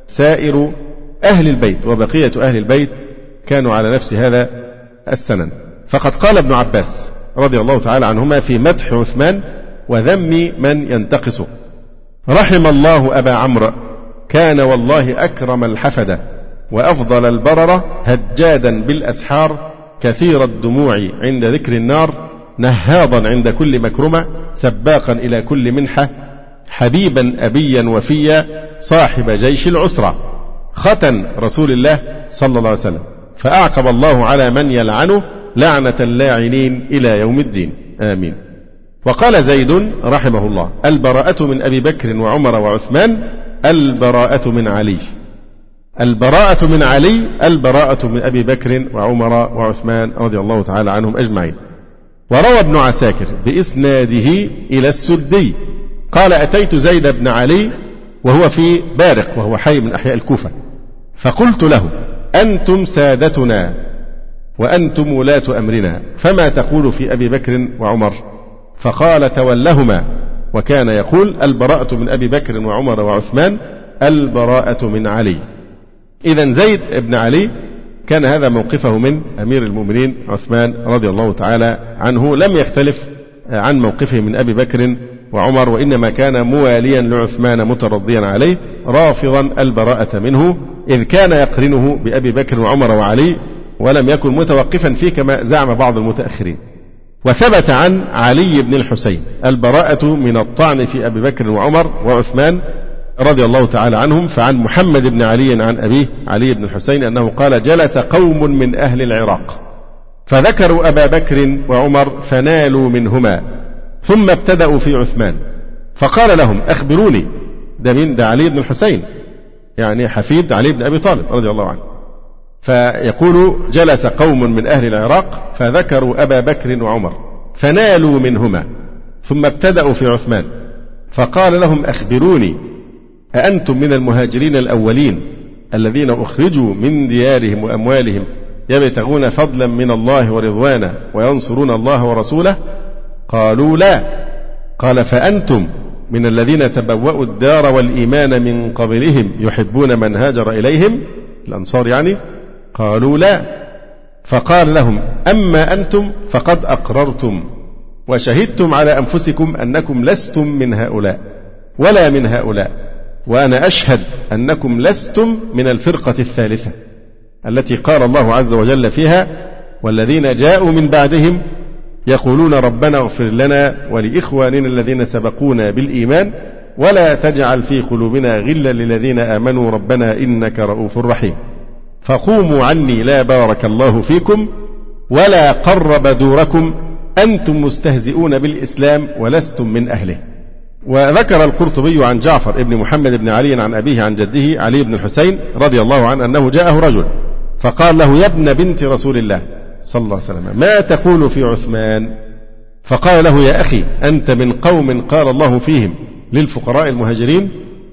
سائر أهل البيت، وبقية أهل البيت كانوا على نفس هذا السنن. فقد قال ابن عباس رضي الله تعالى عنهما في مدح عثمان وذم من ينتقصه: رحم الله أبا عمرو، كان والله أكرم الحفدة وأفضل البررة، هجادا بالأسحار، كثير الدموع عند ذكر النار، نهاضا عند كل مكرمة، سباقا إلى كل منحة، حبيبا أبيا وفيا، صاحب جيش العسرة، ختن رسول الله صلى الله عليه وسلم. فأعقب الله على من يلعنه لعنة اللاعنين إلى يوم الدين، آمين. وقال زيد رحمه الله: البراءة من أبي بكر وعمر وعثمان، البراءة من علي. البراءة من علي، البراءة من أبي بكر وعمر وعثمان رضي الله تعالى عنهم أجمعين. وروى ابن عساكر بإسناده إلى السدي قال: أتيت زيد بن علي وهو في بارق وهو حي من أحياء الكوفة، فقلت له: أنتم سادتنا وأنتم ولاة أمرنا، فما تقول في أبي بكر وعمر؟ فقال: تولهما وكان يقول البراءة من أبي بكر وعمر وعثمان، البراءة من علي. إذن زيد بن علي كان هذا موقفه من أمير المؤمنين عثمان رضي الله تعالى عنه، لم يختلف عن موقفه من أبي بكر وعمر، وإنما كان مواليا لعثمان مترضيا عليه رافضا البراءة منه، إذ كان يقرنه بأبي بكر وعمر وعلي، ولم يكن متوقفا فيه كما زعم بعض المتأخرين. وثبت عن علي بن الحسين البراءة من الطعن في أبي بكر وعمر وعثمان رضي الله تعالى عنهم. فعن محمد بن علي عن أبيه علي بن الحسين أنه قال جلس قوم من أهل العراق فذكروا أبا بكر وعمر فنالوا منهما، ثم ابتدأوا في عثمان فقال لهم أخبروني. ده مين؟ ده علي بن الحسين، يعني حفيد علي بن أبي طالب رضي الله عنه. فيقول جلس قوم من أهل العراق فذكروا أبا بكر وعمر فنالوا منهما، ثم ابتدأوا في عثمان فقال لهم أخبروني أأنتم من المهاجرين الأولين الذين أخرجوا من ديارهم وأموالهم يبتغون فضلا من الله ورضوانا وينصرون الله ورسوله؟ قالوا لا. قال فأنتم من الذين تبوأوا الدار والإيمان من قبلهم يحبون من هاجر إليهم، الأنصار يعني؟ قالوا لا. فقال لهم أما أنتم فقد أقررتم وشهدتم على أنفسكم أنكم لستم من هؤلاء ولا من هؤلاء، وأنا أشهد أنكم لستم من الفرقة الثالثة التي قال الله عز وجل فيها والذين جاءوا من بعدهم يقولون ربنا اغفر لنا ولإخواننا الذين سبقونا بالإيمان ولا تجعل في قلوبنا غلا للذين آمنوا ربنا إنك رؤوف رحيم، فقوموا عني لا بارك الله فيكم ولا قرب دوركم أنتم مستهزئون بالإسلام ولستم من أهله. وذكر القرطبي عن جعفر ابن محمد بن علي عن أبيه عن جده علي بن الحسين رضي الله عنه أنه جاءه رجل فقال له يا ابن بنت رسول الله صلى الله عليه وسلم ما تقول في عثمان؟ فقال له يا أخي أنت من قوم قال الله فيهم للفقراء المهاجرين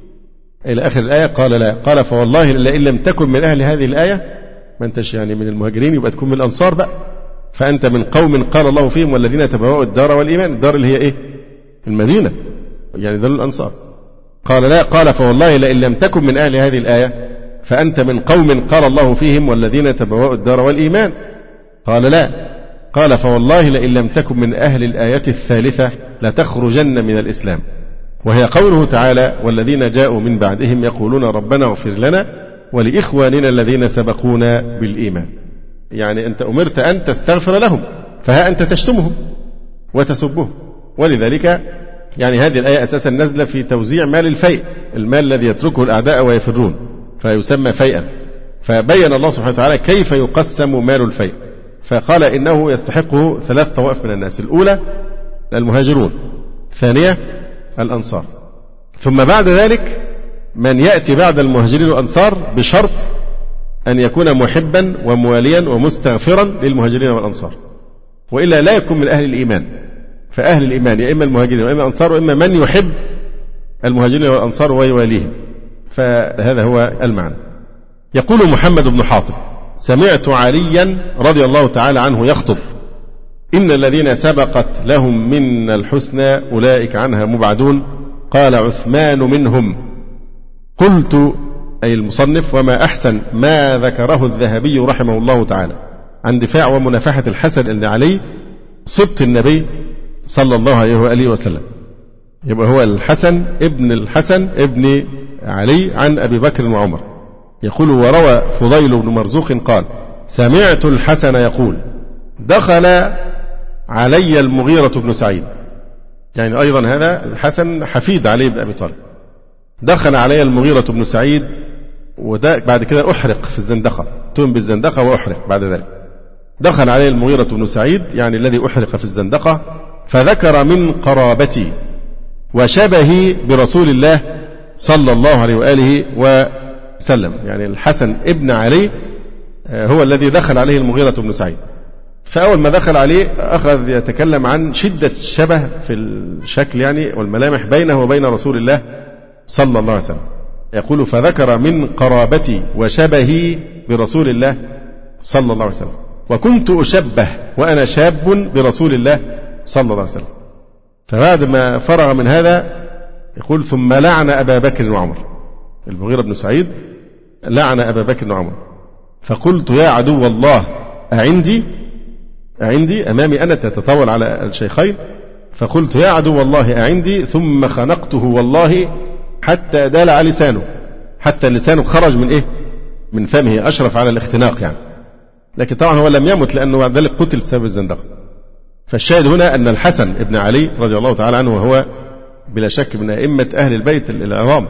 إلى آخر الآية. قال لا. قال فوالله لئن لم تكن من أهل هذه الآية، ما أنتش يعني من المهاجرين يبقى تكون من الأنصار بقى، فأنت من قوم قال الله فيهم والذين تبوأوا الدار والإيمان، الدار اللي هي إيه؟ المدينة، يعني دول الأنصار. قال لا. قال فوالله لئن لم تكن من أهل هذه الآية فأنت من قوم قال الله فيهم والذين تبوأوا الدار والإيمان. قال لا. قال فوالله لئن لم تكن من أهل الآية الثالثة لتخرجن من الإسلام، وهي قوله تعالى والذين جاءوا من بعدهم يقولون ربنا اغفر لنا ولإخواننا الذين سبقونا بالإيمان، يعني أنت أمرت أن تستغفر لهم فها أنت تشتمهم وتسبهم. ولذلك يعني هذه الآية أساسا نزل في توزيع مال الفيء، المال الذي يتركه الأعداء ويفرون فيسمى فيئا، فبين الله سبحانه وتعالى كيف يقسم مال الفيء، فقال إنه يستحقه ثلاث طوائف من الناس، الأولى المهاجرون، ثانية الأنصار، ثم بعد ذلك من يأتي بعد المهاجرين والأنصار بشرط أن يكون محبا ومواليا ومستغفرا للمهاجرين والأنصار، وإلا لا يكون من أهل الإيمان. فأهل الإيمان يا إما المهاجرين وإما الأنصار وإما من يحب المهاجرين والأنصار ويواليهم، فهذا هو المعنى. يقول محمد بن حاطب سمعت عليا رضي الله تعالى عنه يخطب إن الذين سبقت لهم من الحسنى أولئك عنها مبعدون، قال عثمان منهم. قلت أي المصنف وما أحسن ما ذكره الذهبي رحمه الله تعالى عن دفاع ومنافحة الحسن بن علي سبط النبي صلى الله عليه وآله وسلم، يبقى هو الحسن ابن الحسن ابن علي عن أبي بكر وعمر. يقول وروى فضيل بن مرزوق قال سمعت الحسن يقول دخل علي المغيرة بن سعيد، يعني أيضا هذا الحسن حفيد علي بن أبي طالب، دخل علي المغيرة بن سعيد وده بعد كده أحرق في الزندقة، تم بالزندقة وأحرق بعد ذلك. دخل علي المغيرة بن سعيد يعني الذي أحرق في الزندقة، فذكر من قرابتي وشبهي برسول الله صلى الله عليه وآله وسلم، يعني الحسن ابن علي هو الذي دخل عليه المغيرة بن سعيد. فأول ما دخل عليه أخذ يتكلم عن شدة الشبه في الشكل يعني والملامح بينه وبين رسول الله صلى الله عليه وسلم. يقول فذكر من قرابتي وشبهي برسول الله صلى الله عليه وسلم، وكنت أشبه وأنا شاب برسول الله صلى الله عليه وسلم. فبعد ما فرغ من هذا يقول ثم لعن أبا بكر وعمر. المغيرة بن سعيد لعن أبا بكر وعمر. فقلت يا عدو الله أعندي أعندي أمامي أنا، تتطاول على الشيخين. فقلت يا عدو الله أعندي، ثم خنقته والله حتى دلع لسانه، حتى لسانه خرج من إيه؟ من فمه، أشرف على الاختناق يعني. لكن طبعا هو لم يمت لأنه بعد ذلك قتل بسبب الزندقة. فالشاهد هنا أن الحسن ابن علي رضي الله تعالى عنه، وهو بلا شك من أئمة أهل البيت العظام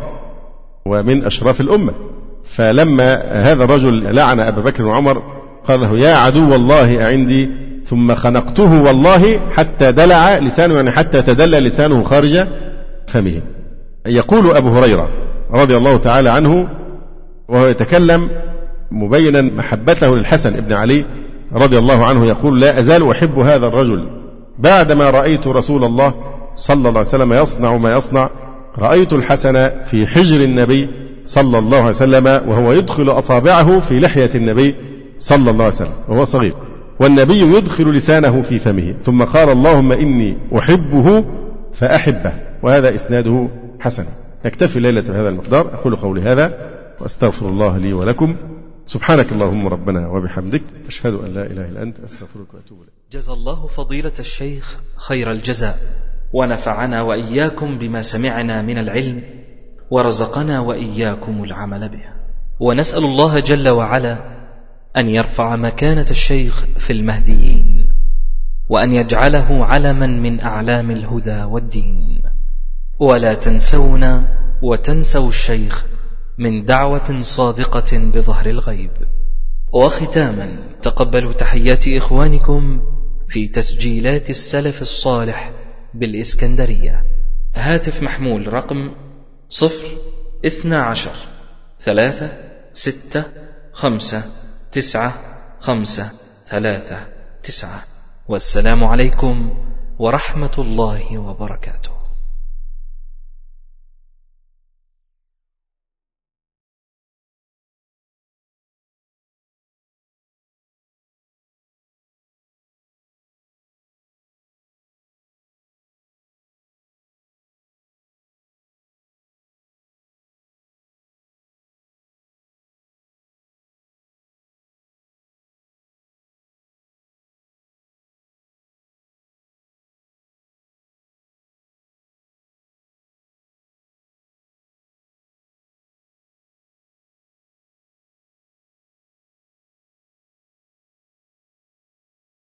ومن أشراف الأمة، فلما هذا الرجل لعن أبا بكر وعمر قال له يا عدو الله أعندي، ثم خنقته والله حتى دلع لسانه، يعني حتى تدلى لسانه خارج فمه. يقول أبو هريرة رضي الله تعالى عنه وهو يتكلم مبينا محبته للحسن ابن علي رضي الله عنه، يقول لا أزال أحب هذا الرجل بعدما رأيت رسول الله صلى الله عليه وسلم يصنع ما يصنع. رأيت الحسن في حجر النبي صلى الله عليه وسلم وهو يدخل أصابعه في لحية النبي صلى الله عليه وسلم وهو صغير، والنبي يدخل لسانه في فمه، ثم قال اللهم إني أحبه فأحبه. وهذا إسناده حسن. نكتفي ليلة بهذا المقدار. أقول قولي هذا وأستغفر الله لي ولكم. سبحانك اللهم ربنا وبحمدك، أشهد أن لا إله إلا أنت، أستغفرك وأتوب إليك. جزا الله فضيلة الشيخ خير الجزاء، ونفعنا وإياكم بما سمعنا من العلم، ورزقنا وإياكم العمل به. ونسأل الله جل وعلا أن يرفع مكانة الشيخ في المهديين، وأن يجعله علما من أعلام الهدى والدين. ولا تنسونا وتنسوا الشيخ من دعوة صادقة بظهر الغيب. وختاما تقبلوا تحيات إخوانكم في تسجيلات السلف الصالح بالإسكندرية. هاتف محمول رقم صفر اثنى عشر ثلاثة ستة خمسة تسعة خمسة ثلاثة تسعة. والسلام عليكم ورحمة الله وبركاته.